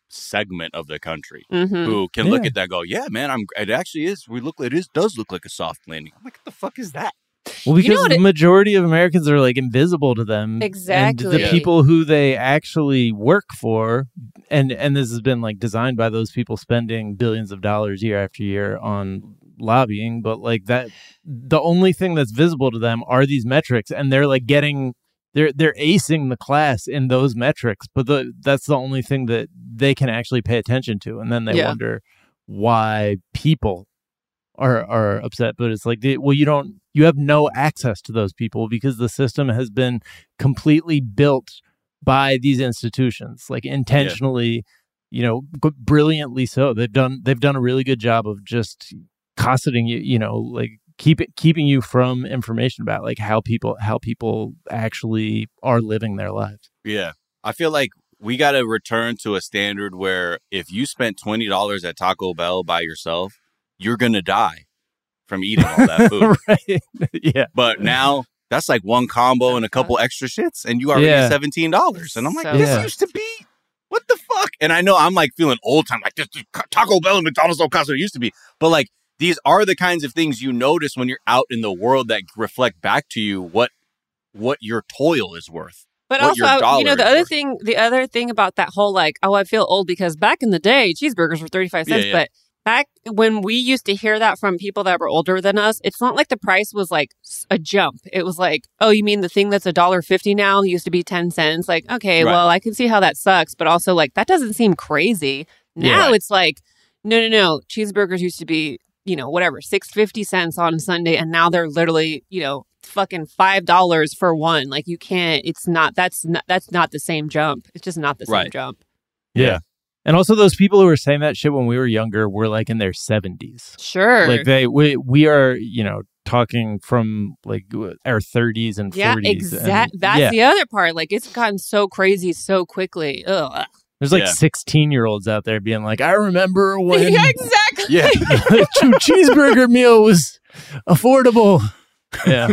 segment of the country Mhm. who can Yeah. look at that and go, yeah, man, I'm. It actually is. We look. It is does look like a soft landing. I'm like, what the fuck is that? Well, because You know what the it- majority of Americans are like invisible to them. And Exactly. the Yeah. people who they actually work for, and and this has been like designed by those people spending billions of dollars year after year on lobbying, but like that, the only thing that's visible to them are these metrics, and they're like getting, they're they're acing the class in those metrics, but the that's the only thing that they can actually pay attention to, and then they Yeah. wonder why people are are upset. But it's like, they, well, you don't, you have no access to those people because the system has been completely built by these institutions, like intentionally, you know, b- brilliantly so. They've done they've done a really good job of just cosseting you, you know, like keep it keeping you from information about like how people how people actually are living their lives. Yeah. I feel like we got to return to a standard where if you spent twenty dollars at Taco Bell by yourself, you're going to die from eating all that food. Right? Yeah. But now that's like one combo and a couple extra shits, and you already Yeah. seventeen dollars. And I'm like, So this Yeah. used to be, what the fuck? And I know I'm like feeling old time, like this, this Taco Bell and McDonald's don't cost what it used to be. But like, these are the kinds of things you notice when you're out in the world that reflect back to you what what your toil is worth. But what also, your dollar you know, the is other worth. thing, the other thing about that whole like, oh, I feel old because back in the day, cheeseburgers were thirty-five cents. Yeah, yeah. But back when we used to hear that from people that were older than us, it's not like the price was like s- a jump. It was like, oh, you mean the thing that's a dollar fifty now used to be ten cents? Like, okay, Right. well, I can see how that sucks, but also like that doesn't seem crazy. Yeah. Now Right. it's like, no, no, no. Cheeseburgers used to be, you know, whatever, six fifty cents on Sunday, and now they're literally, you know, fucking five dollars for one. Like you can't. It's not. That's not. That's not the same jump. It's just not the same Right. jump. Yeah. And also those people who were saying that shit when we were younger were like in their seventies. Sure. Like they we we are, you know, talking from like our thirties and yeah. forties. Exact. and- That's yeah. the other part. Like it's gotten so crazy so quickly. Ugh. There's like Yeah. sixteen year olds out there being like, I remember when yeah. Exactly. Yeah. a two cheeseburger meal was affordable. Yeah.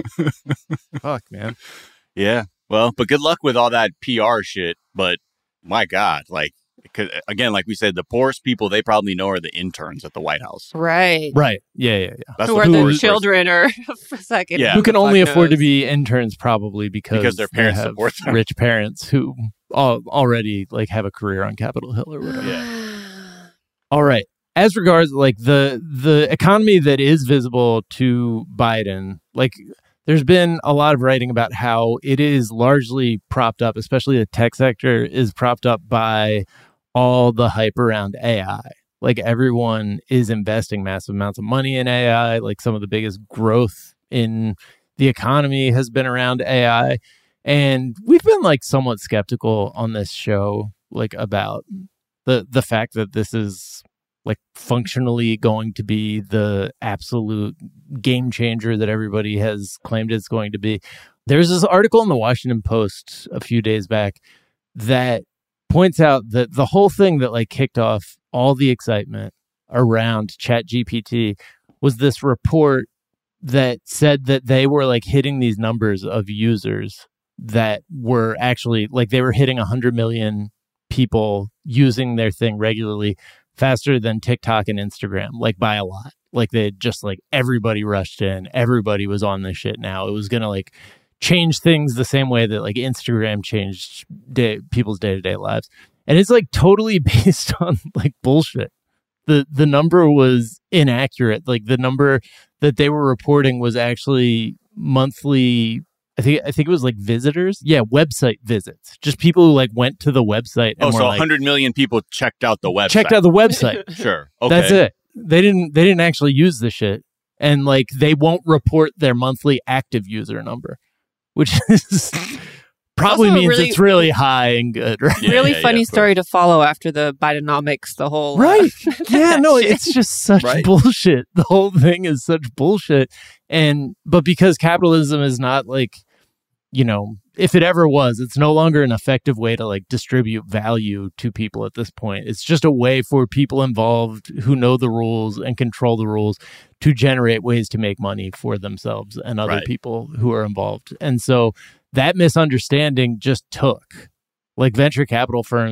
Fuck, man. Yeah. Well, but good luck with all that P R shit. But my God, like, 'cause, again, like we said, the poorest people they probably know are the interns at the White House. Right. Right. Yeah, yeah, yeah. That's Who the are the poorest person. children or for a second. Yeah. Who can the only fuck afford to knows? be interns probably because, Because their they parents have support them. rich parents who all, already like have a career on Capitol Hill or whatever. Yeah. All right. As regards like the the economy that is visible to Biden, like there's been a lot of writing about how it is largely propped up, especially the tech sector is propped up by all the hype around A I. Like everyone is investing massive amounts of money in A I. Like some of the biggest growth in the economy has been around A I. And we've been like somewhat skeptical on this show, like about the the fact that this is like functionally going to be the absolute game changer that everybody has claimed it's going to be. There's this article in the Washington Post a few days back that points out that the whole thing that like kicked off all the excitement around ChatGPT was this report that said that they were like hitting these numbers of users that were actually like they were hitting one hundred million people using their thing regularly faster than TikTok and Instagram, like by a lot. Like they just like everybody rushed in, everybody was on this shit now. It was going to like change things the same way that like Instagram changed day, people's day-to-day lives. And it's like totally based on like bullshit. The the number was inaccurate. Like the number that they were reporting was actually monthly I think I think it was like visitors. Yeah, website visits. Just people who like went to the website and Oh, were so like, one hundred million people checked out the website. checked out the website. Sure. Okay. That's it. They didn't they didn't actually use the shit. And like they won't report their monthly active user number, which is probably Also means really- it's really high and good, right? Yeah, really yeah, funny yeah, of story to follow after the Bidenomics, the whole. uh, Right. Yeah, no, shit. it's just such Right. bullshit. The whole thing is such bullshit. And but because capitalism is not like, you know, if it ever was, it's no longer an effective way to like distribute value to people at this point. It's just a way for people involved who know the rules and control the rules to generate ways to make money for themselves and other Right. people who are involved. And so that misunderstanding just took. Like venture capital firms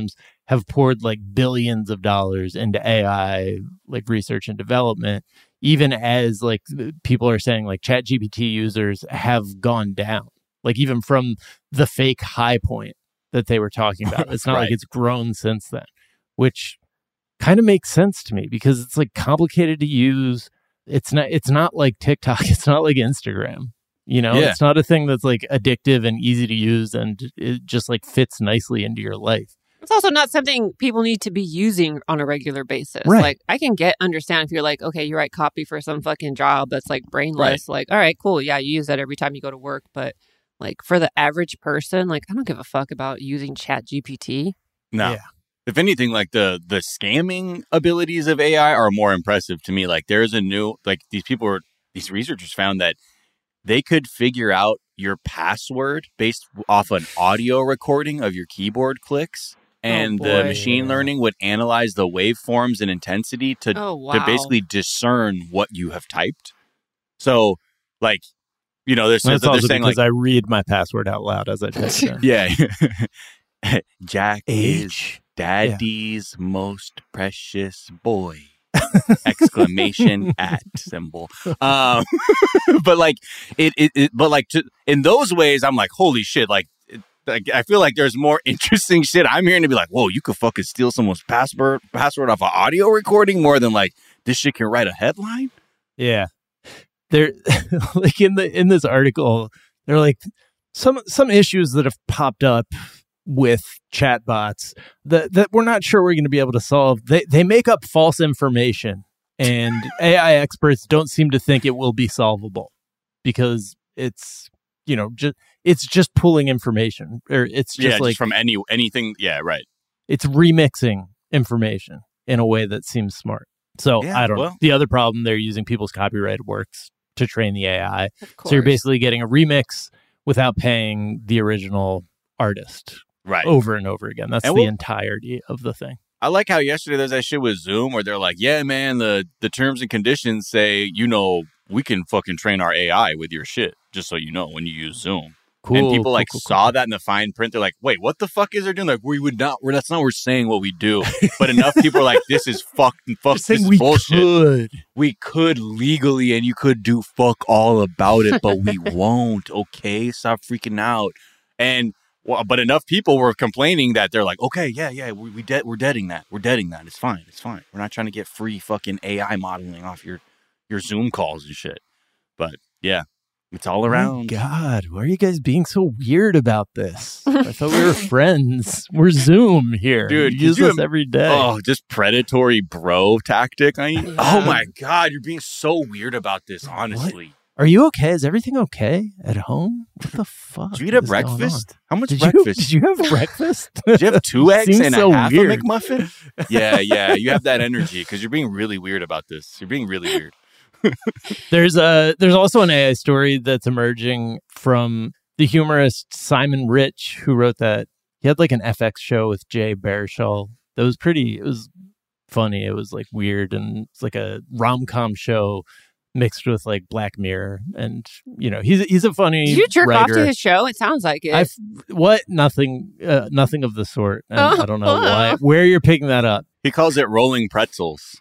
have poured like billions of dollars into A I, like research and development, even as like people are saying like ChatGPT users have gone down, like even from the fake high point that they were talking about. It's not Right. like it's grown since then, which kind of makes sense to me because it's like complicated to use. It's not, it's not like TikTok. It's not like Instagram. You know, Yeah. it's not a thing that's like addictive and easy to use and it just like fits nicely into your life. It's also not something people need to be using on a regular basis. Right. Like, I can get, understand if you're like, okay, you write copy for some fucking job that's like brainless. Like, all right, cool. Yeah, you use that every time you go to work. But like for the average person, like, I don't give a fuck about using Chat G P T. No. Yeah. If anything, like the the scamming abilities of A I are more impressive to me. Like there's a new, like these people were, these researchers found that they could figure out your password based off an audio recording of your keyboard clicks. And Oh, the boy. machine learning would analyze the waveforms and intensity to, Oh, wow. to basically discern what you have typed. So, like, you know, they're, That's they're also saying because like, I read my password out loud as I type it in. yeah, Jack is Age. Daddy's most precious boy. Exclamation at symbol. Um, but like it, it, it, but like to, in those ways, I'm like, holy shit! Like, it, like, I feel like there's more interesting shit I'm hearing to be like, whoa, you could fucking steal someone's password password off an audio recording more than like this shit can write a headline. Yeah. They're like in the in this article, they're like some some issues that have popped up with chatbots that, that we're not sure we're going to be able to solve. They they make up false information, and A I experts don't seem to think it will be solvable because it's, you know, just it's just pulling information, or it's just yeah, like just from any anything. Yeah, right. it's remixing information in a way that seems smart. So Yeah, I don't well- know. The other problem, they're using people's copyrighted works to train the A I. Of So you're course. basically getting a remix without paying the original artist Right. over and over again. That's And the we'll- entirety of the thing. I like how yesterday there's that shit with Zoom where they're like, yeah, man, the, the terms and conditions say, you know, we can fucking train our A I with your shit, just so you know, when you use Zoom. Cool. and people cool, like cool, saw cool. that in the fine print. They're like, wait, what the fuck is they doing? Like, we would not, we're, that's not what we're saying what we do. But enough people are like, this is fucking fuck, Just saying this is we bullshit. could. We could legally, and you could do fuck all about it, but we won't. Okay, stop freaking out. And well, but enough people were complaining that they're like, okay, yeah, yeah, we, we de- we're deading that. We're deading that. It's fine. It's fine. We're not trying to get free fucking A I modeling off your your Zoom calls and shit. But yeah, it's all Oh my around. God, why are you guys being so weird about this? I thought we were friends. We're Zoom here. Dude, you could use you this im- every day. Oh, just predatory bro tactic. I mean, Yeah. oh my God, you're being so weird about this, honestly. Are you okay? Is everything okay at home? What the fuck? Did you eat a is going on? breakfast? How much Did breakfast? you, did you have breakfast? Did you have two eggs Seems and so a half weird. a McMuffin? Yeah, yeah. You have that energy because you're being really weird about this. You're being really weird. There's a there's also an A I story that's emerging from the humorist Simon Rich, who wrote that. He had like an F X show with Jay Baruchel that was pretty. It was funny. It was like weird, and it's like a rom com show mixed with like Black Mirror. And you know, he's he's a funny. Did you jerk writer. off to his show? It sounds like it. I've what nothing uh, nothing of the sort. And Oh. I don't know why where you're picking that up. He calls it rolling pretzels.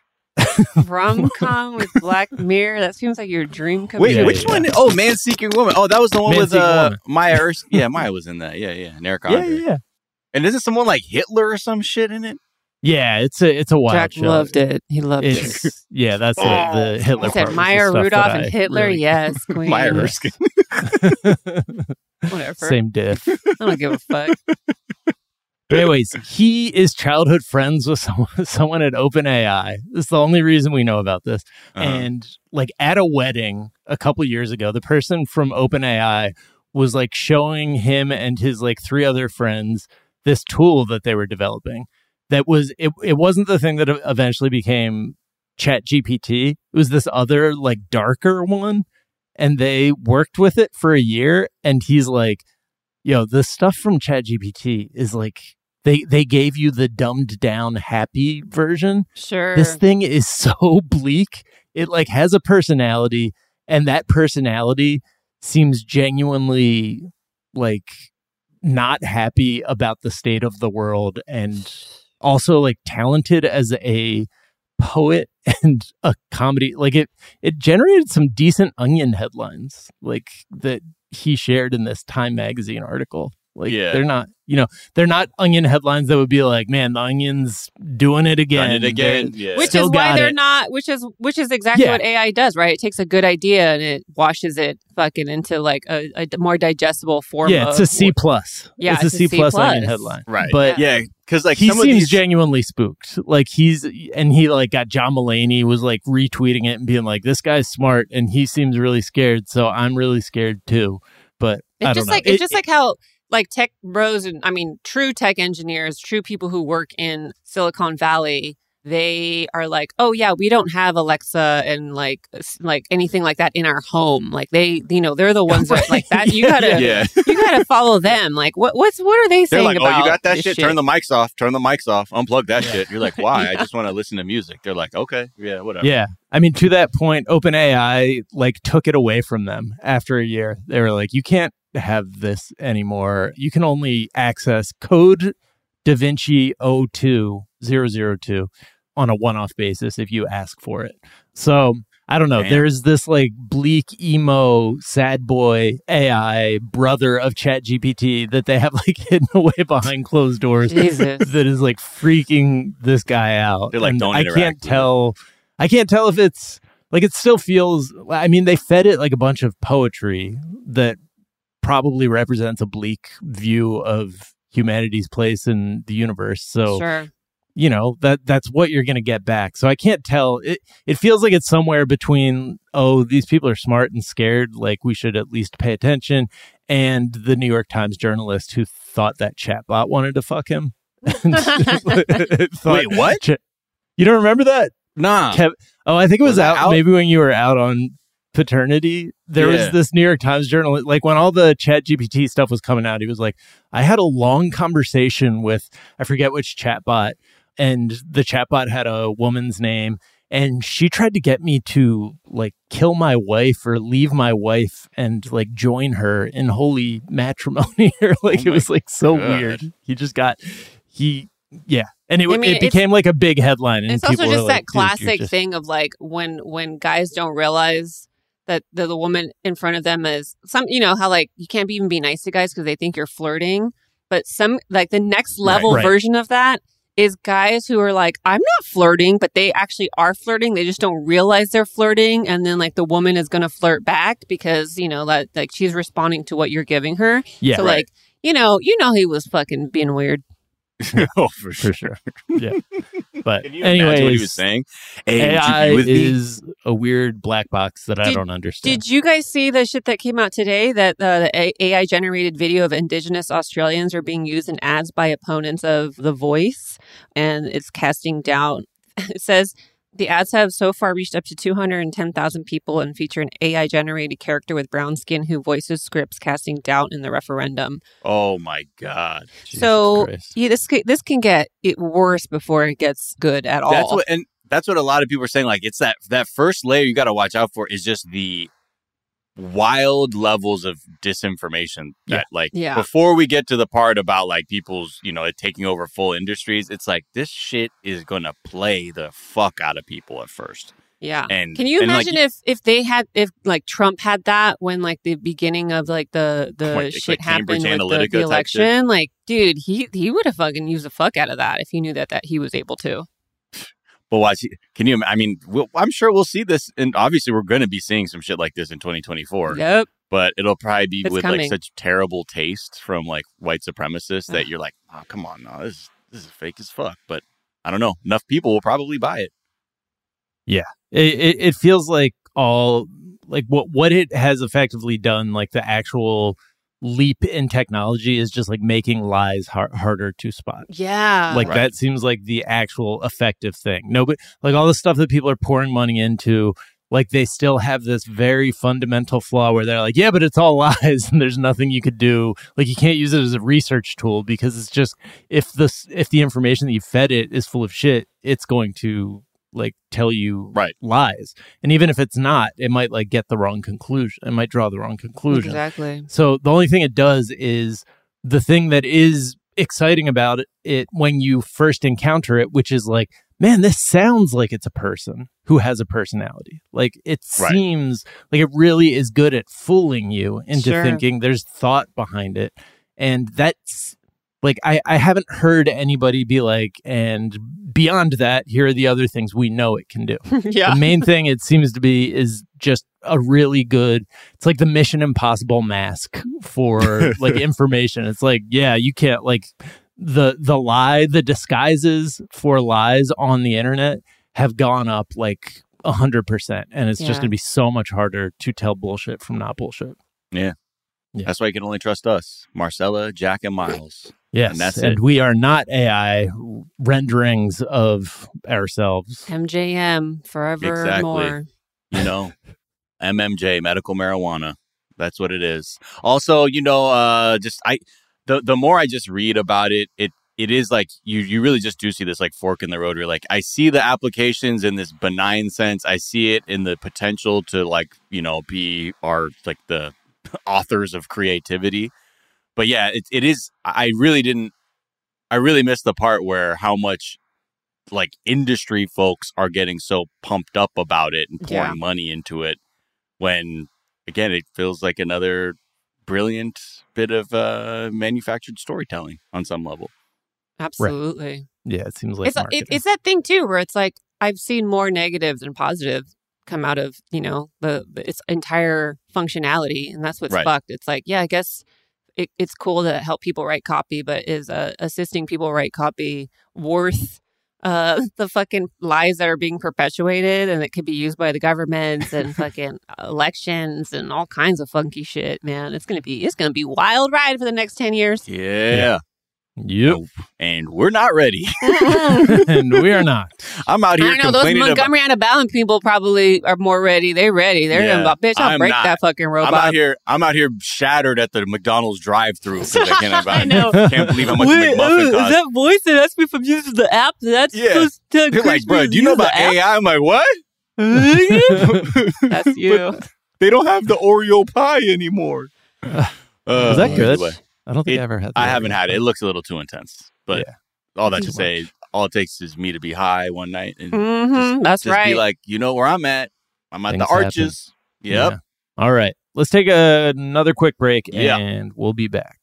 Rom com with Black Mirror. That seems like your dream come Wait, Yeah, which yeah. one? Oh, Man Seeking Woman. Oh, that was the one Man with Seeking uh, Woman. Maya Erskine. Yeah, Maya was in that. Yeah, yeah. And Eric Yeah, Andre. yeah, yeah. And isn't someone like Hitler or some shit in it? Yeah, it's a it's a wild Jack show. loved it. He loved it. It's yeah, that's Oh. the, the Hitler He said part was the Maya stuff Rudolph that and I Hitler. really- Yes, queen. Maya Erskine. Whatever. Same diff. I don't give a fuck. But anyways, he is childhood friends with someone, someone at OpenAI. This is the only reason we know about this. Uh-huh. And like at a wedding a couple years ago, the person from OpenAI was like showing him and his like three other friends this tool that they were developing. That was it. It wasn't the thing that eventually became ChatGPT. It was this other like darker one, and they worked with it for a year. And he's like, "Yo, the stuff from ChatGPT is like they they gave you the dumbed down happy version. Sure. This thing is so bleak. It like has a personality, and that personality seems genuinely like not happy about the state of the world and also like talented as a poet and a comedy. Like it, it generated some decent Onion headlines, like that he shared in this Time magazine article. Like Yeah. they're not, you know, they're not Onion headlines that would be like, man, the Onion's doing it again. Done it again. They're- Yeah. Which Still is why got they're it. not. Which is which is exactly Yeah. what A I does, right? It takes a good idea and it washes it fucking into like a, a more digestible form. Yeah, it's of, a C plus. Yeah, it's a it's a C C plus plus. Onion headline. Right. But Yeah, because like he some seems of these, genuinely spooked. Like he's, and he like got John Mulaney was like retweeting it and being like, "This guy's smart," and he seems really scared. So I'm really scared too. But It's I don't just know. like it's It- just like how like tech bros and I mean true tech engineers, true people who work in Silicon Valley, they are like, oh yeah, we don't have Alexa and like s- like anything like that in our home. Like they, you know, they're the ones that like that. You gotta, yeah, you gotta follow them. Like what what's what are they they're saying like, about? oh, you got that this shit? Turn the mics off. Turn the mics off. Unplug that shit. You're like, why? I just want to listen to music. They're like, okay, yeah, whatever. Yeah. I mean, to that point, OpenAI like took it away from them after a year. They were like, you can't have this anymore. You can only access code DaVinci zero two zero zero two on a one-off basis if you ask for it. So I don't know. Damn. There's this like bleak emo sad boy A I brother of ChatGPT that they have like hidden away behind closed doors Jesus. that is like freaking this guy out. They're like, And don't I interact can't with it. tell. I can't tell if it's like it still feels. I mean, they fed it like a bunch of poetry that probably represents a bleak view of humanity's place in the universe. So Sure. you know that that's what you're going to get back. So I can't tell. It it feels like it's somewhere between, oh, these people are smart and scared, like we should at least pay attention, and the New York Times journalist who thought that chatbot wanted to fuck him. Thought- Wait, what? Ch- you don't remember that? Nah. Kev- oh, I think it was, Was that out, out? maybe when you were out on paternity. There Yeah. was this New York Times journalist, like when all the Chat G P T stuff was coming out, he was like, I had a long conversation with, I forget which chatbot, and the chatbot had a woman's name, and she tried to get me to like kill my wife or leave my wife and like join her in holy matrimony. Or like Oh it was like so God. weird. He just got, he, yeah. And it, I mean, it it's- became like a big headline. And It's people also were just like, that "Dude, you're classic just-" thing of like when when guys don't realize that the, the woman in front of them is some, you know, how like you can't even be nice to guys because they think you're flirting. But some like the next level right. version of that is guys who are like, I'm not flirting, but they actually are flirting. They just don't realize they're flirting. And then like the woman is going to flirt back because, you know, that like she's responding to what you're giving her. Yeah, so right. like, you know, you know, he was fucking being weird. oh, for sure. for sure. Yeah. But Can you imagine anyways, what he was saying? Hey, would A I you be with me? is a weird black box that I Did- don't understand. Did you guys see the shit that came out today that uh, the A- AI generated video of Indigenous Australians are being used in ads by opponents of The Voice, and it's casting doubt? It says the ads have so far reached up to two hundred ten thousand people and feature an A I generated character with brown skin who voices scripts casting doubt in the referendum. Oh my God. Jesus so Christ. yeah, this ca- this can get it worse before it gets good at all. That's what, and that's what a lot of people are saying. Like, it's that that first layer you got to watch out for is just the wild levels of disinformation. That Yeah. like Yeah. before we get to the part about like people's, you know, it taking over full industries, it's like this shit is gonna play the fuck out of people at first. Yeah. And Can you and, like, imagine if if they had if like Trump had that when like the beginning of like the the Like- shit like Cambridge happened with Analytica the, the type shit? election? Like, dude, he he would have fucking used the fuck out of that if he knew that that he was able to. But watch, can you? I mean, we'll, I'm sure we'll see this, and obviously we're going to be seeing some shit like this in twenty twenty-four. Yep. But it'll probably be It's with like coming. such terrible taste from like white supremacists that you're like, oh, come on, no, this is this is fake as fuck. But I don't know, enough people will probably buy it. It, it it feels like all like what what it has effectively done, like the actual leap in technology is just like making lies har- harder to spot. Yeah. Like Right. that seems like the actual effective thing. No, but like all the stuff that people are pouring money into, like they still have this very fundamental flaw where they're like, yeah, but it's all lies and there's nothing you could do. Like you can't use it as a research tool because it's just if the if the information that you fed it is full of shit, it's going to like tell you Right. lies. And even if it's not, it might like get the wrong conclusion. It might draw the wrong conclusion. Exactly. So the only thing it does is the thing that is exciting about it, it when you first encounter it, which is like, man, this sounds like it's a person who has a personality. Like it Right. seems like it really is good at fooling you into Sure. thinking there's thought behind it. And that's like, I, I haven't heard anybody be like, and beyond that, here are the other things we know it can do. Yeah. The main thing it seems to be is just a really good, it's like the Mission Impossible mask for like information. It's like, yeah, you can't like the the lie, the disguises for lies on the internet have gone up like a hundred percent. And it's Yeah. just gonna be so much harder to tell bullshit from not bullshit. Yeah. Yeah. That's why you can only trust us, Marcella, Jack, and Miles. Yes. And that's and it. we are not A I renderings of ourselves. M J M forevermore. You know, M M J, medical marijuana. That's what it is. Also, you know, uh, just I, the the more I just read about it, it it is like you you really just do see this like fork in the road. Where you're like, I see the applications in this benign sense. I see it in the potential to like you know be our like the authors of creativity. But yeah, it it is. I really didn't. I really missed the part where how much like industry folks are getting so pumped up about it and pouring Yeah. money into it. When again, it feels like another brilliant bit of uh, manufactured storytelling on some level. Absolutely. Yeah, it seems like It's, it, marketing. it's that thing too where it's like I've seen more negatives than positives come out of, you know, the, the its entire functionality, and that's what's Right. fucked. It's like, yeah, I guess it, it's cool to help people write copy, but is uh, assisting people write copy worth uh, the fucking lies that are being perpetuated, and it could be used by the governments and fucking elections and all kinds of funky shit, man. It's gonna be it's gonna be wild ride for the next ten years. Yeah. Yep. And we're not ready. And we are not. I'm out I here don't know. Those complaining about. Montgomery Alabama people probably are more ready. They're ready. They're Yeah, gonna, bitch, I'll I'm break not. that fucking I'm robot. out here. I'm out here shattered at the McDonald's drive-through because I can't. About, I know. Can't believe how much Wait, McMuffin uh, costs. is that voice that asked me from using the app? That's Yeah. supposed to They're like, bro, do you know about A I? I'm like, what? That's you. They don't have the Oreo pie anymore. Uh, Is that good? anyway, I don't think It- I ever had that. I haven't had it. It looks a little too intense. But Yeah. all that Too to say, all it takes is me to be high one night and Mm-hmm, that's just right. be like, you know where I'm at. I'm at Things the Arches. Yep. Yeah. All right. Let's take a, another quick break Yeah. and we'll be back.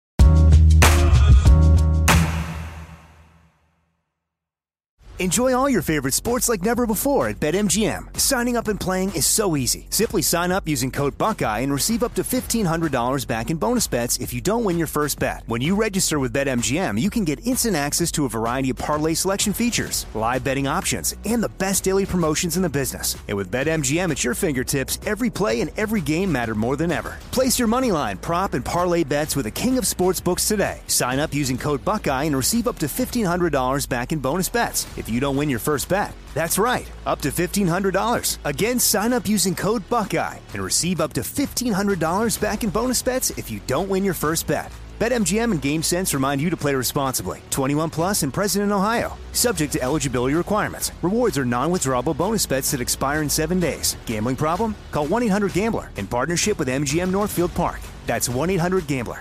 Enjoy all your favorite sports like never before at BetMGM. Signing up and playing is so easy. Simply sign up using code Buckeye and receive up to fifteen hundred dollars back in bonus bets if you don't win your first bet. When you register with BetMGM, you can get instant access to a variety of parlay selection features, live betting options, and the best daily promotions in the business. And with BetMGM at your fingertips, every play and every game matter more than ever. Place your moneyline, prop, and parlay bets with the king of sportsbooks today. Sign up using code Buckeye and receive up to fifteen hundred dollars back in bonus bets if you don't win your first bet. That's right, up to fifteen hundred dollars. Again, sign up using code Buckeye and receive up to fifteen hundred dollars back in bonus bets if you don't win your first bet. BetMGM and GameSense remind you to play responsibly. twenty-one plus and present in Ohio. Subject to eligibility requirements. Rewards are non-withdrawable bonus bets that expire in seven days. Gambling problem? Call one eight hundred gambler in partnership with M G M Northfield Park. That's one eight hundred gambler.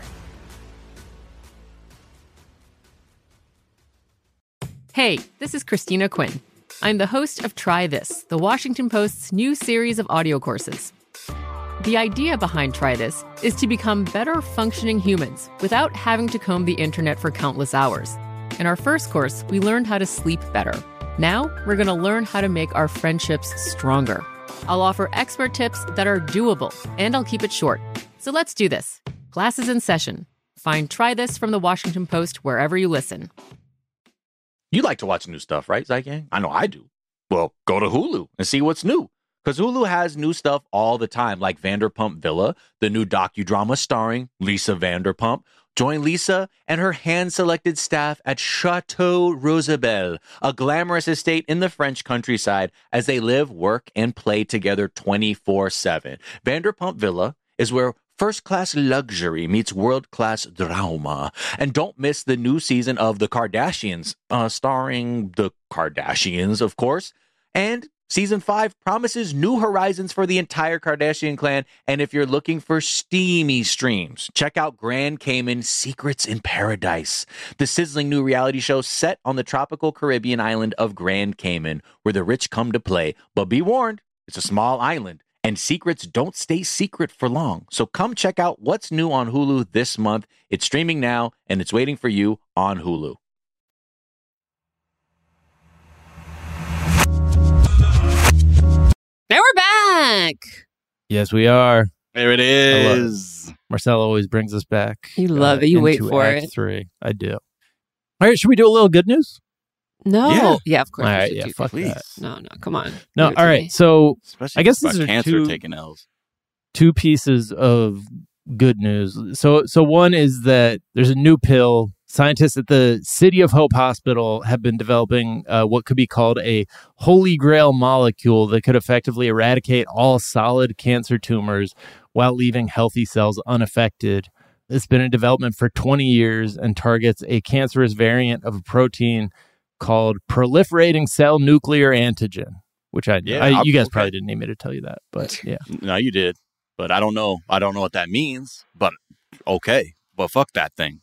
Hey, this is Christina Quinn. I'm the host of Try This, the Washington Post's new series of audio courses. The idea behind Try This is to become better functioning humans without having to comb the internet for countless hours. In our first course, we learned how to sleep better. Now, we're going to learn how to make our friendships stronger. I'll offer expert tips that are doable, and I'll keep it short. So let's do this. Class is in session. Find Try This from the Washington Post wherever you listen. You like to watch new stuff, right, Zygang? I know I do. Well, go to Hulu and see what's new. Because Hulu has new stuff all the time, like Vanderpump Villa, the new docudrama starring Lisa Vanderpump. Join Lisa and her hand-selected staff at Chateau Rosabelle, a glamorous estate in the French countryside, as they live, work, and play together twenty-four seven. Vanderpump Villa is where first-class luxury meets world-class drama. And don't miss the new season of The Kardashians, uh, starring the Kardashians, of course. And Season five promises new horizons for the entire Kardashian clan, and if you're looking for steamy streams, check out Grand Cayman Secrets in Paradise, the sizzling new reality show set on the tropical Caribbean island of Grand Cayman, where the rich come to play. But be warned, it's a small island, and secrets don't stay secret for long. So come check out what's new on Hulu this month. It's streaming now, and it's waiting for you on Hulu. Now we're back. Yes, we are. There it is. Marcel always brings us back. You love it. You wait into for Act it. Three. I do. All right, should we do a little good news? No. Yeah. Yeah, of course. All we right, should yeah, do fuck that. that. No, no, come on. No, Give it all to right. me. So Especially I guess about these are cancer two- taking L's. two pieces of good news. So so one is that there's a new pill. Scientists at the City of Hope Hospital have been developing uh, what could be called a holy grail molecule that could effectively eradicate all solid cancer tumors while leaving healthy cells unaffected. It's been in development for twenty years and targets a cancerous variant of a protein called proliferating cell nuclear antigen, which I, Yeah, I I'll- you guys okay. probably didn't need me to tell you that, but yeah. No, you did. But I don't know. I don't know what that means. But okay. But fuck that thing.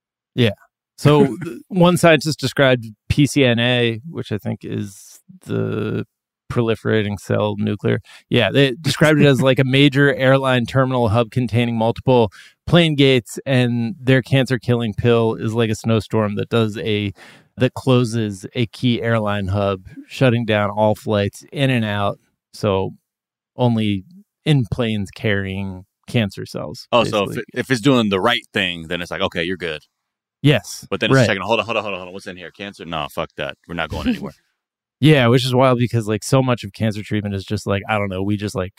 So th- one scientist described P C N A, which I think is the proliferating cell nuclear. Yeah, they described it as like a major airline terminal hub containing multiple plane gates, and their cancer-killing pill is like a snowstorm that does a that closes a key airline hub, shutting down all flights in and out. So only in planes carrying cancer cells. Oh, so if, basically. it, if it's doing the right thing, then it's like, okay, you're good. Yes, But then it's right. a second, hold on, hold on, hold on, hold on. What's in here? Cancer? No, fuck that. We're not going anywhere. Yeah, which is wild because like so much of cancer treatment is just like, I don't know, we just like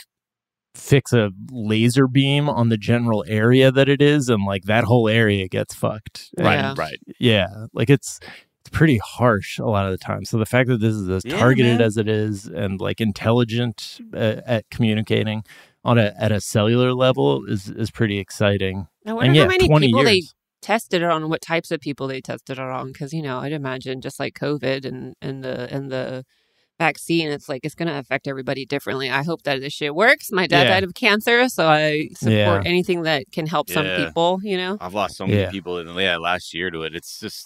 fix a laser beam on the general area that it is, and like that whole area gets fucked. Right, Yeah. right. Yeah, like it's it's pretty harsh a lot of the time. So the fact that this is as Yeah, targeted man. as it is and like intelligent uh, at communicating on a at a cellular level is is pretty exciting. I wonder And yeah, how many twenty people years. they tested it on, what types of people they tested it on. Because, you know, I'd imagine just like COVID and, and the and the vaccine, it's like it's going to affect everybody differently. I hope that this shit works. My dad Yeah. died of cancer, so I support Yeah. anything that can help some Yeah. people, you know? I've lost so many Yeah. people in yeah, last year to it. It's just,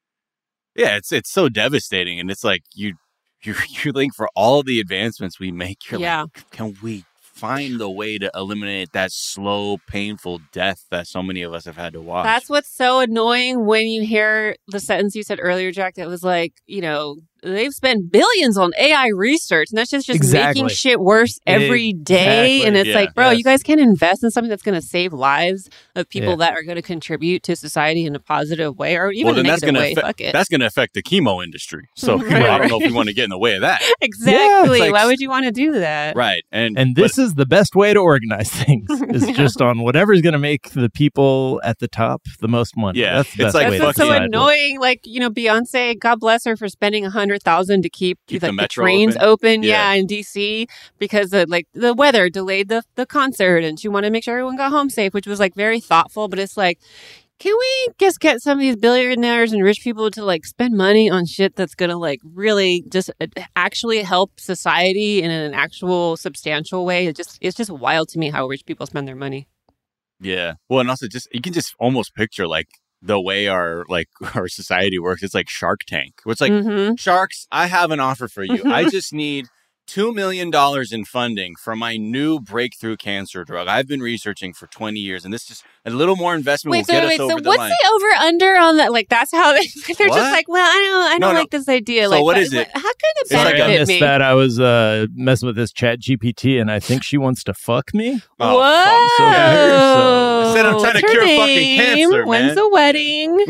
yeah, it's it's so devastating. And it's like, you, you, you think for all the advancements we make, you're Yeah. like, can we find the way to eliminate that slow, painful death that so many of us have had to watch? That's what's so annoying when you hear the sentence you said earlier, Jack, that was like, you know, they've spent billions on A I research, and that's just, just Exactly. making shit worse every day. Exactly. And it's Yeah. like, bro, Yes. you guys can invest in something that's going to save lives of people Yeah. that are going to contribute to society in a positive way, or even well, a then that's negative going way. to Fuck affect it. that's going to affect the chemo industry. So you know, I don't know if we want to get in the way of that. Exactly. like- Why would you want to do that? Right. And And this is the best way to organize things is just on whatever's going to make the people at the top the most money. Yeah, That's the it's best like way That's to what's so decide what- annoying. Like, you know, Beyonce, God bless her for spending a hundred thousand to keep, Keep like, the the, metro trains open. open, Yeah. yeah. in D C because the, like the weather delayed the the concert, and she wanted to make sure everyone got home safe, which was like very thoughtful. But it's like, can we just get some of these billionaires and rich people to like spend money on shit that's gonna like really just uh, actually help society in an actual substantial way? It just it's just wild to me how rich people spend their money. Yeah. Well, and also just you can just almost picture like the way our like our society works. It's like Shark Tank. Where it's like, Mhm. sharks, I have an offer for you. I just need two million dollars in funding for my new breakthrough cancer drug. I've been researching for twenty years, and this just a little more investment Wait, will so get wait, us so over the what's line. the over under on that? Like, that's how they, they're What? just like, well, I don't, I don't No, no. like this idea. So like, what is it? How can it It's like benefit a- I missed me? that. I was uh, messing with this Chat G P T, and I think she wants to fuck me. Oh, Whoa! fuck. So there, so- I said I'm trying to What's her cure fucking name? cancer, When's man. the wedding?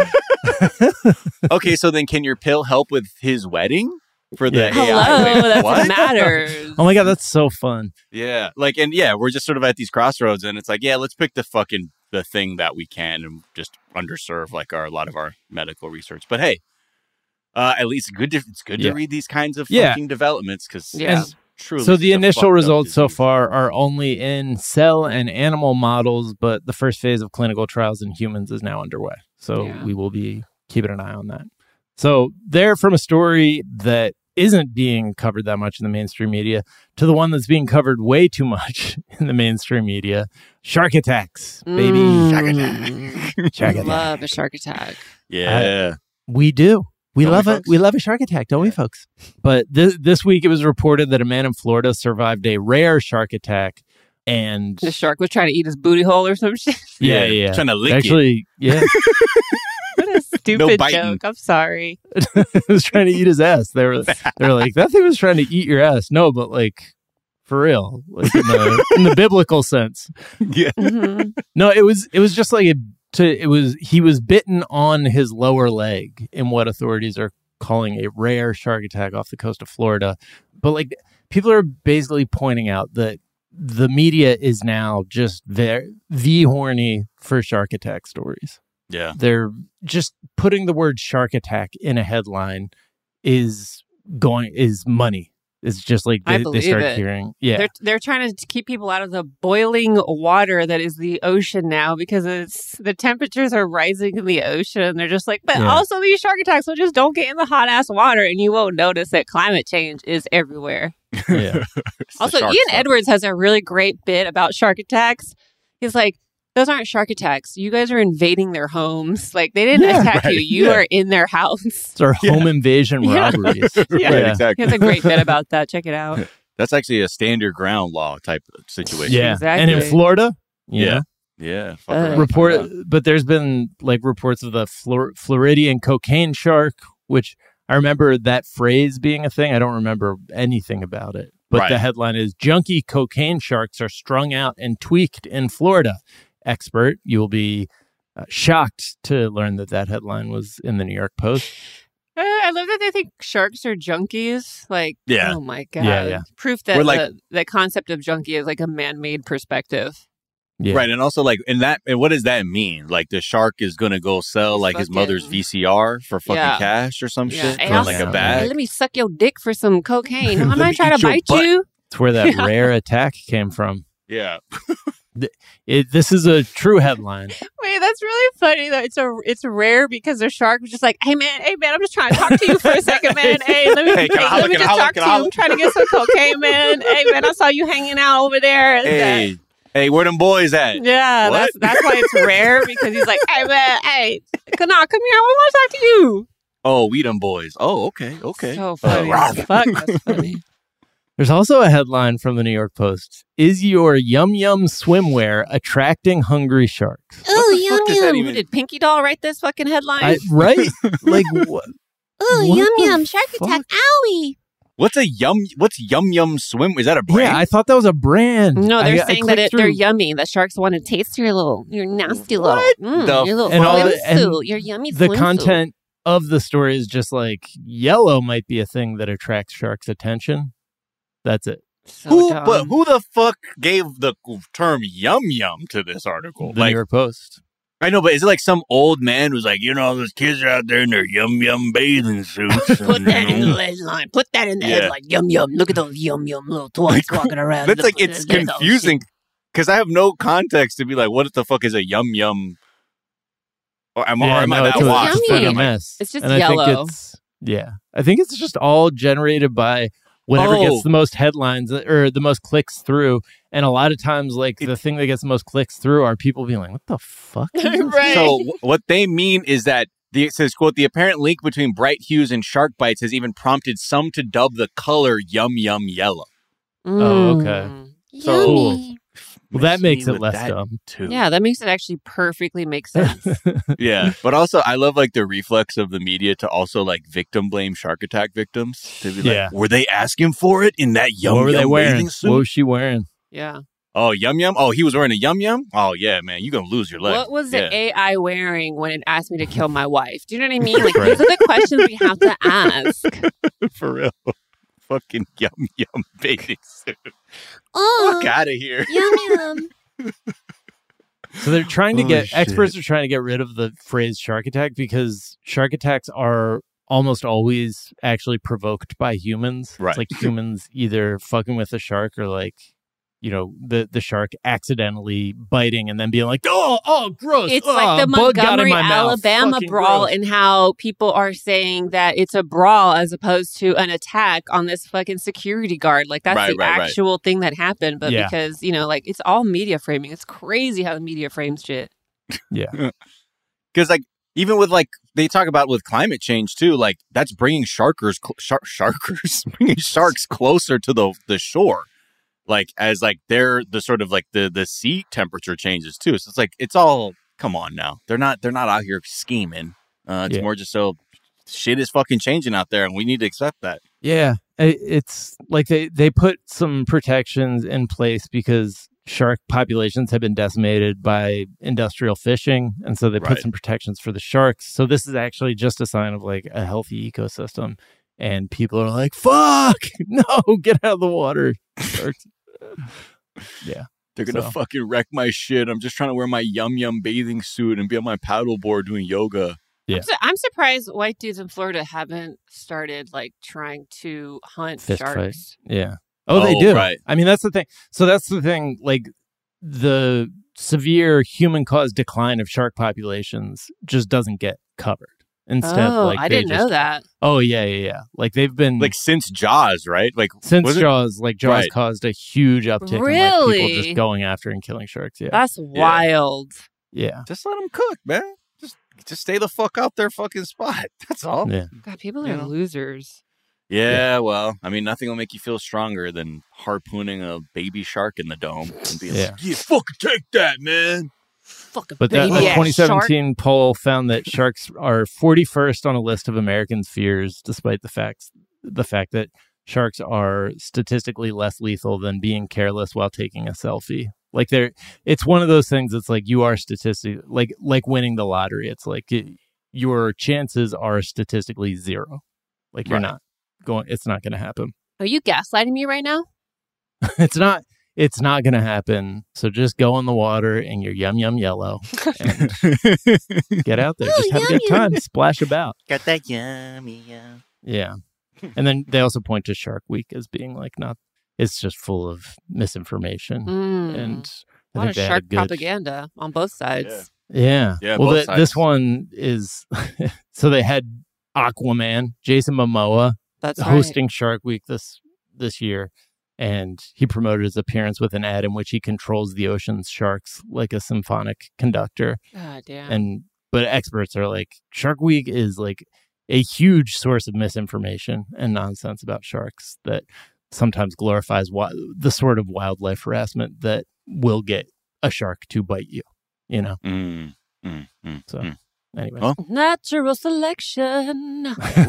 Okay, so then can your pill help with his wedding for the Yeah. A I? Hello, Wait, that's what? what matters. Oh my god, that's so fun. Yeah, like, and yeah, we're just sort of at these crossroads, and it's like, yeah, let's pick the fucking the thing that we can and just underserve, like our a lot of our medical research. But hey, uh, at least good. To, it's good Yeah. to read these kinds of Yeah. fucking developments because Yeah. truly. So the it's a initial fucked up results so disease. far are only in cell and animal models, but the first phase of clinical trials in humans is now underway. So Yeah. we will be keeping an eye on that. So there from a story that isn't being covered that much in the mainstream media to the one that's being covered way too much in the mainstream media. Shark attacks, baby. Mm. Shark attack. Shark attack. Love a shark attack. Yeah. Uh, we do. We Don't love we, it. folks? We love a shark attack, don't we, folks? But this this week it was reported that a man in Florida survived a rare shark attack, and The shark was trying to eat his booty hole or some shit. yeah, yeah, Trying to lick actually, yeah, What a stupid biting. joke. I'm sorry. it was trying to eat his ass. They were they were like, that thing was trying to eat your ass. No, but like for real, like in the in the biblical sense. Yeah. Mhm. No, it was it was just like a to it was he was bitten on his lower leg in what authorities are calling a rare shark attack off the coast of Florida. But like people are basically pointing out that the media is now just very the horny for shark attack stories. Yeah. They're just putting the word shark attack in a headline is going is money. It's just like I they, they believe start it. hearing. Yeah. They're they're trying to keep people out of the boiling water that is the ocean now because it's the temperatures are rising in the ocean. They're just like, but Yeah. also these shark attacks, so just don't get in the hot ass water and you won't notice that climate change is everywhere. yeah. Also, Ian Edwards has a really great bit about shark attacks. He's like, those aren't shark attacks. You guys are invading their homes. Like they didn't Yeah, attack right. you. You Yeah. are in their house. It's our home invasion Yeah. robberies. Yeah. Right, Yeah. exactly. He has a great bit about that. Check it out. That's actually a stand your ground law type of situation. Yeah. Exactly. And in Florida, you Yeah. know, Yeah. Fuck Uh, around, report, find out. but there's been like reports of the Flor- Floridian cocaine shark, which I remember that phrase being a thing. I don't remember anything about it. But Right. the headline is junkie cocaine sharks are strung out and tweaked in Florida. Expert, you will be uh, shocked to learn that that headline was in the New York Post. Uh, I love that they think sharks are junkies. Like, Yeah. oh my God. Yeah, yeah. Proof that We're like- the, the concept of junkie is like a man made perspective. Yeah. Right, and also like, and that, and what does that mean? Like, the shark is gonna go sell like his Fucking- mother's V C R for fucking Yeah. cash or some Yeah. shit, And for also- like a Yeah. bag. Let me suck your dick for some cocaine. I'm Let not me trying to eat your bite butt. you. It's where that Yeah. rare attack came from. Yeah, It, this is a true headline. Wait, that's really funny though. It's a it's rare because the shark was just like, hey man, hey man, I'm just trying to talk to you for a second, man. Hey, let me, Hey, can I hey, holler, let me can I just holler, talk can to I you. holler? I'm trying to get some cocaine, man. Hey man, I saw you hanging out over there. And hey, hey, where them boys that- at? yeah, What? that's that's why it's rare because he's like, hey man, hey, come on, come here, I want to talk to you. Oh, we them boys. Oh, okay, okay. So funny. Uh, as fuck, that's funny. There's also a headline from the New York Post. Is your Yum Yum swimwear attracting hungry sharks? Oh, the fuck yum is that yum. even- Did Pinky Doll write this fucking headline? I, right? Like, what? oh, what yum the yum, shark fuck? attack, owie. What's a yum? What's yum yum swim? Is that a brand? Yeah, I thought that was a brand. No, they're I- I saying that clicked it, they're through. yummy. The sharks want to taste your little, your nasty little, What mm, the your little And all swimsuit, the- and your yummy The swimsuit. content of the story is just like yellow might be a thing that attracts sharks' attention. That's it. So Who? dumb. But who the fuck gave the term yum yum to this article? The Like, New York Post. I know, but is it like some old man who's like, you know, those kids are out there in their yum yum bathing suits? Put and, that you in the know, headline. Put that in the Yeah. headline. Yum yum. Look at those yum yum little twats Like, walking around. That's Look like at it's that- look at those confusing because I have no context to be like, what the fuck is a yum yum? Or am, or am no, I it's that a, washed? it's a fucking Yummy. mess. It's just and I yellow. think it's, yeah. I think it's just all generated by whatever Oh. gets the most headlines or the most clicks through. And a lot of times, like, It- the thing that gets the most clicks through are people being like, what the fuck? is this?" Right. So w- what they mean is that the, it says, quote, the apparent link between bright hues and shark bites has even prompted some to dub the color yum yum yellow. Oh, okay. Mm. So- Yummy. Well, that makes me it with less that dumb. too. Yeah, that makes it actually perfectly make sense. Yeah. But also I love like the reflex of the media to also like victim blame shark attack victims. To be like, Yeah. were they asking for it in that yum what were yum they wearing? bathing suit? What was she wearing? yeah. Oh, yum yum? Oh, he was wearing a yum yum? Oh yeah, man, you're gonna lose your leg. What was the Yeah. A I wearing when it asked me to kill my wife? Do you know what I mean? Like, Right. these are the questions we have to ask. For real. Fucking yum yum bathing suit. Oh, Fuck out of here. yum yum. So they're trying to Oh, get shit. experts are trying to get rid of the phrase shark attack because shark attacks are almost always actually provoked by humans. Right. It's like humans either fucking with a shark or like you know, the, the shark accidentally biting and then being like, oh, oh, gross. It's oh, like the bug got in Montgomery, my mouth. Alabama Fucking brawl, gross. and how people are saying that it's a brawl as opposed to an attack on this fucking security guard. Like, that's Right, the right, right. actual thing that happened. But Yeah. because, you know, like, it's all media framing. It's crazy how the media frames shit. Yeah. Because like even with like they talk about with climate change too, like that's bringing sharkers, cl- shark, sharkers, bringing sharks closer to the the shore, like as like they're the sort of like the the sea temperature changes too. So it's like it's all come on now. They're not they're not out here scheming. Uh, it's Yeah. more just so shit is fucking changing out there, and we need to accept that. Yeah. It, it's like they, they put some protections in place because shark populations have been decimated by industrial fishing. And so they put Right. some protections for the sharks. So this is actually just a sign of like a healthy ecosystem. And people are like, fuck, no, get out of the water. Sharks. Yeah. They're gonna So. fucking wreck my shit. I'm just trying to wear my yum yum bathing suit and be on my paddleboard doing yoga. Yeah. I'm, su- I'm surprised white dudes in Florida haven't started like trying to hunt Fist sharks. fight. Yeah. Oh, they Oh, do. right. I mean, that's the thing. So that's the thing. Like the severe human caused decline of shark populations just doesn't get covered. Instead, Oh, like I they didn't just, know that. Oh yeah, yeah, yeah. Like they've been Like since Jaws, right? Like since was it- Jaws. Like Jaws Right. caused a huge uptick in like Really? people just going after and killing sharks. Yeah, That's wild. yeah, Just let them cook, man. Just just stay the fuck out their fucking spot. That's all. yeah. God, people You are know? losers. Yeah, well, I mean, nothing will make you feel stronger than harpooning a baby shark in the dome and being Yeah. like, "Yeah, fucking take that, man." Fucking But that, baby that ass twenty shark. seventeen poll found that sharks are forty-first on a list of Americans' fears, despite the facts the fact that sharks are statistically less lethal than being careless while taking a selfie. Like they're, it's one of those things. It's like you are statistic, like like winning the lottery. It's like it, your chances are statistically zero. Like you're Right. not going. It's not going to happen. Are you gaslighting me right now? It's not. It's not going to happen. So just go in the water in your yum yum yellow and get out there. Just have a good time. Splash about. Got that yummy, yeah. Yeah. And then they also point to Shark Week as being like not, it's just full of misinformation. Mm. And a I lot think of they had a shark good, propaganda on both sides. Yeah. Yeah, Well, both the, this sides. one is, so they had Aquaman, Jason Momoa, That's right. hosting Shark Week this this year. And he promoted his appearance with an ad in which he controls the ocean's sharks like a symphonic conductor. God damn. And but experts are like, Shark Week is like a huge source of misinformation and nonsense about sharks that sometimes glorifies wi- the sort of wildlife harassment that will get a shark to bite you, you know? Mm, mm, mm, So mm. anyway. Well, Natural selection.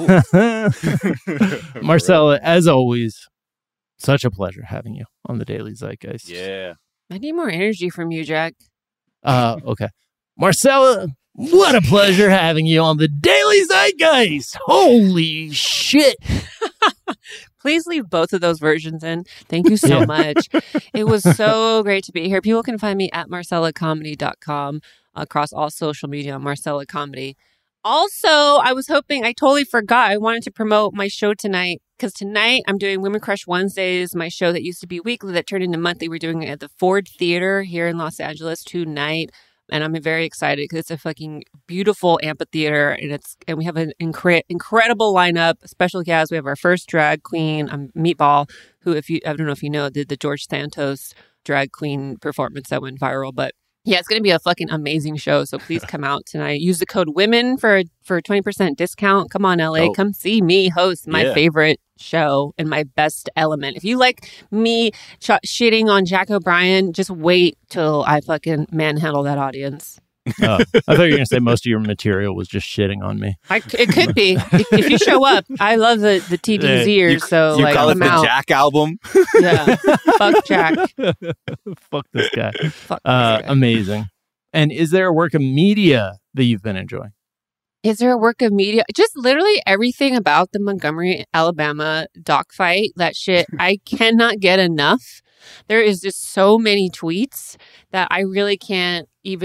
Marcella, as always, such a pleasure having you on the Daily Zeitgeist. Yeah. I need more energy from you, Jack. Uh, okay. Marcella, what a pleasure having you on the Daily Zeitgeist. Holy shit. Please leave both of those versions in. Thank you so Yeah. much. It was so great to be here. People can find me at marcella comedy dot com across all social media on Marcella Comedy. Also, I was hoping, I totally forgot. I wanted to promote my show tonight because tonight I'm doing Women Crush Wednesdays, my show that used to be weekly that turned into monthly. We're doing it at the Ford Theater here in Los Angeles tonight. And I'm very excited because it's a fucking beautiful amphitheater, and it's and we have an incre- incredible lineup. Special guests. We have our first drag queen, um, Meatball, who, if you I don't know if you know, did the George Santos drag queen performance that went viral. But yeah, it's going to be a fucking amazing show. So please come out tonight. Use the code WOMEN for for a twenty percent discount. Come on, L A. Oh. Come see me host my Yeah. favorite show in my best element. If you like me ch- shitting on Jack O'Brien, just wait till I fucking manhandle that audience. Oh, I thought you were going to say most of your material was just shitting on me. I, it could be. If, if you show up, I love the, the T D's Yeah, ears, so you like call it I'm the out. Jack album? Yeah. Fuck Jack. Fuck this guy. Fuck Uh, this guy. amazing. And is there a work of media that you've been enjoying? Is there a work of media? Just literally everything about the Montgomery, Alabama dogfight. That shit, I cannot get enough. There is just so many tweets that I really can't even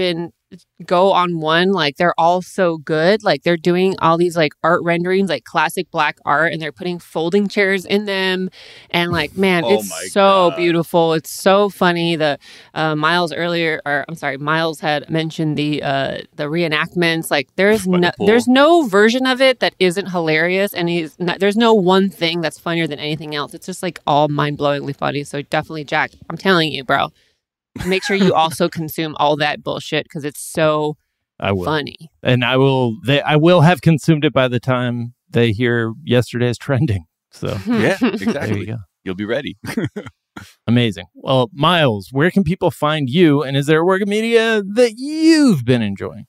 go on one. Like they're all so good. Like they're doing all these like art renderings, like classic black art, and they're putting folding chairs in them. And like, man, Oh it's my so God. beautiful. It's so funny. The uh, Miles earlier, or I'm sorry, Miles had mentioned the uh, the reenactments. Like there's By the no, pool. there's no version of it that isn't hilarious, and he's not, there's no one thing that's funnier than anything else. It's just like all mind blowingly funny. So definitely, Jack, I'm telling you, bro. Make sure you also consume all that bullshit because it's so I will. funny. And I will they I will have consumed it by the time they hear yesterday's trending. So Yeah, there you exactly. go. You'll be ready. Amazing. Well, Miles, where can people find you? And is there a work of media that you've been enjoying?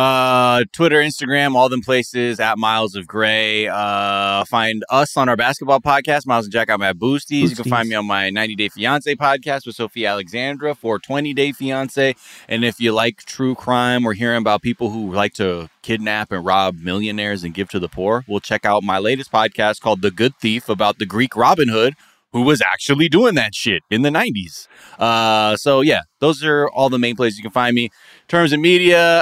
Uh, Twitter, Instagram, all them places at Miles of Gray. Uh, find us on our basketball podcast, Miles and Jack. I'm at Boosties. You can Boosties. find me on my ninety Day Fiance podcast with Sophia Alexandra for twenty Day Fiance. And if you like true crime or hearing about people who like to kidnap and rob millionaires and give to the poor, we'll check out my latest podcast called The Good Thief about the Greek Robin Hood, who was actually doing that shit in the nineties. Uh, so yeah, those are all the main places you can find me. In terms of media,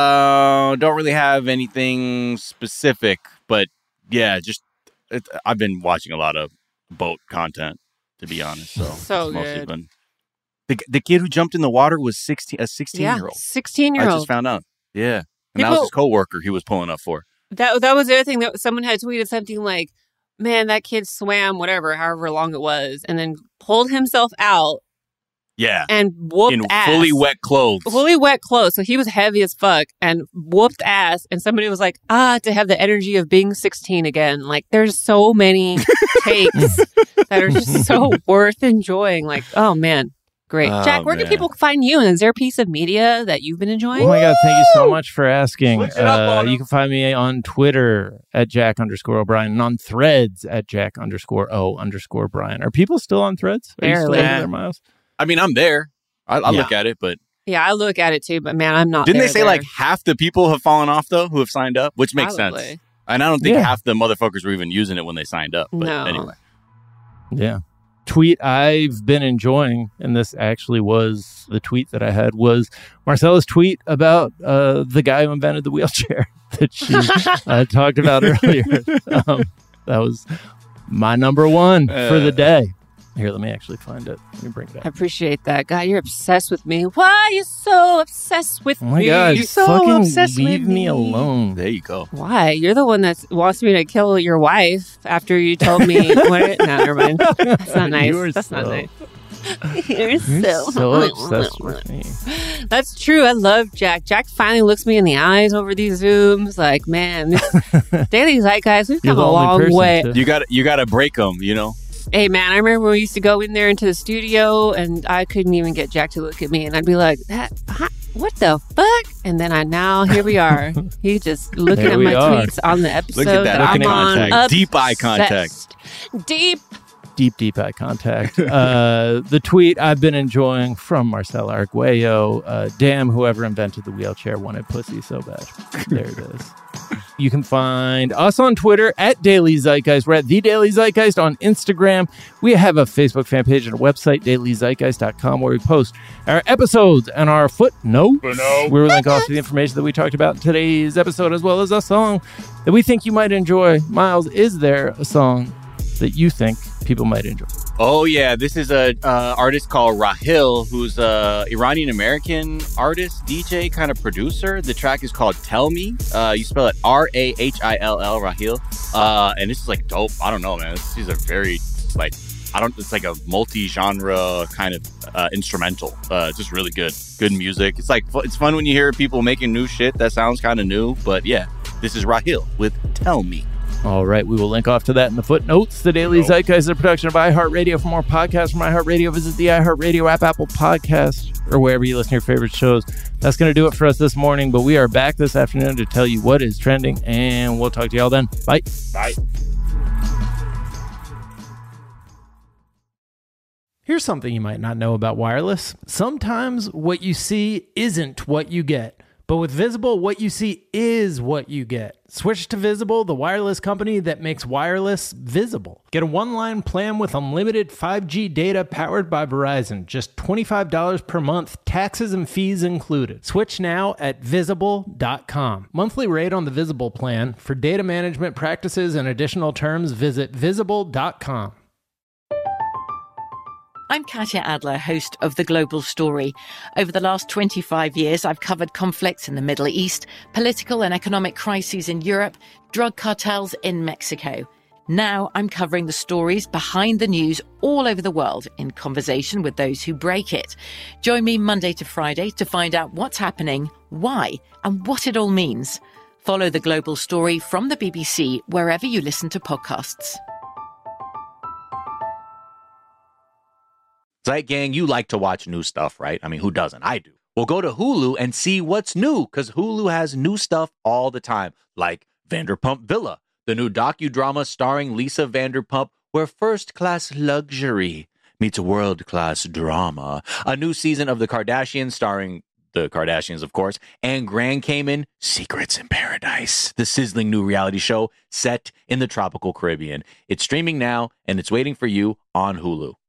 uh, don't really have anything specific, but yeah, just it, I've been watching a lot of boat content, to be honest. So, So it's mostly good. been the the kid who jumped in the water was sixteen, a sixteen Yeah, year old. sixteen year I old. just found out. Yeah, and that was People- his coworker he was pulling up for. That that was the other thing that someone had tweeted something like, "Man, that kid swam whatever, however long it was, and then pulled himself out Yeah, and whooped in ass, fully wet clothes. fully wet clothes." So he was heavy as fuck and whooped ass. And somebody was like, "Ah, to have the energy of being sixteen again." Like, there's so many takes that are just so worth enjoying. Like, oh man, great, Oh, Jack. Where can man. people find you? And is there a piece of media that you've been enjoying? Oh my God, thank you so much for asking. Switch it up Uh, on you him. can find me on Twitter at Jack underscore O'Brien and on Threads at Jack underscore O underscore Brian. Are people still on Threads? Are you still Barely. over there, Miles? I mean, I'm there. I, I Yeah. look at it, but Yeah, I look at it too, but man, I'm not. didn't they there say there. like half the people have fallen off though who have signed up, which makes Probably. sense. And I don't think Yeah. half the motherfuckers were even using it when they signed up. But No. anyway, Yeah. Tweet I've been enjoying, and this actually was the tweet that I had, was Marcella's tweet about uh, the guy who invented the wheelchair that she uh, talked about earlier. Um, that was my number one for the Uh. day. Here, let me actually find it. Let me bring it I up. appreciate that. God, you're obsessed with me. Why are you so obsessed with Oh my me? God, You're so fucking obsessed leave with me alone. there you go. Why? You're the one that wants me to kill your wife after you told me. what? No, never mind. That's not nice. You are That's not so- nice. You're You're so, so obsessed with me. That's true. I love Jack. Jack finally looks me in the eyes over these Zooms. Like, man, this Daily Zeitgeist, we've You're come the a only long person way. to- You got you got to break them. You know. Hey, man, I remember when we used to go in there into the studio and I couldn't even get Jack to look at me. And I'd be like, that, huh, what the fuck? And then I now, here we are. He's just looking There at we my are. tweets on the episode Look at that that eye I'm on. contact. Deep eye contact. Obsessed. Deep. Deep, deep eye contact. Uh, the tweet I've been enjoying from Marcella Arguello. Uh, damn, whoever invented the wheelchair wanted pussy so bad. There it is. You can find us on Twitter at Daily Zeitgeist. We're at The Daily Zeitgeist on Instagram. We have a Facebook fan page and a website, daily zeitgeist dot com, where we post our episodes and our footnotes. Where we link off to the information that we talked about in today's episode, as well as a song that we think you might enjoy. Miles, is there a song that you think people might enjoy? Oh yeah, this is a uh, artist called Rahil, who's a Iranian American artist, D J, kind of producer. The track is called "Tell Me." Uh, you spell it R A H I L L, Rahil, uh, and this is like dope. I don't know, man. This is a very like I don't. It's like a multi-genre kind of uh, instrumental. Uh, it's just really good, good music. It's like it's fun when you hear people making new shit that sounds kind of new. But yeah, this is Rahil with "Tell Me." All right, we will link off to that in the footnotes. The Daily Zeitgeist is a production of iHeartRadio. For more podcasts from iHeartRadio, visit the iHeartRadio app, Apple Podcasts, or wherever you listen to your favorite shows. That's going to do it for us this morning, but we are back this afternoon to tell you what is trending, and we'll talk to y'all then. Bye. Bye. Here's something you might not know about wireless. Sometimes what you see isn't what you get. But with Visible, what you see is what you get. Switch to Visible, the wireless company that makes wireless visible. Get a one-line plan with unlimited five G data powered by Verizon. Just twenty-five dollars per month, taxes and fees included. Switch now at visible dot com. Monthly rate on the Visible plan. For data management practices and additional terms, visit visible dot com. I'm Katya Adler, host of The Global Story. Over the last twenty-five years, I've covered conflicts in the Middle East, political and economic crises in Europe, drug cartels in Mexico. Now I'm covering the stories behind the news all over the world in conversation with those who break it. Join me Monday to Friday to find out what's happening, why, and what it all means. Follow The Global Story from the B B C wherever you listen to podcasts. Zeit Gang, you like to watch new stuff, right? I mean, who doesn't? I do. Well, go to Hulu and see what's new, because Hulu has new stuff all the time, like Vanderpump Villa, the new docudrama starring Lisa Vanderpump, where first-class luxury meets world-class drama. A new season of The Kardashians starring the Kardashians, of course, and Grand Cayman, Secrets in Paradise, the sizzling new reality show set in the tropical Caribbean. It's streaming now, and it's waiting for you on Hulu.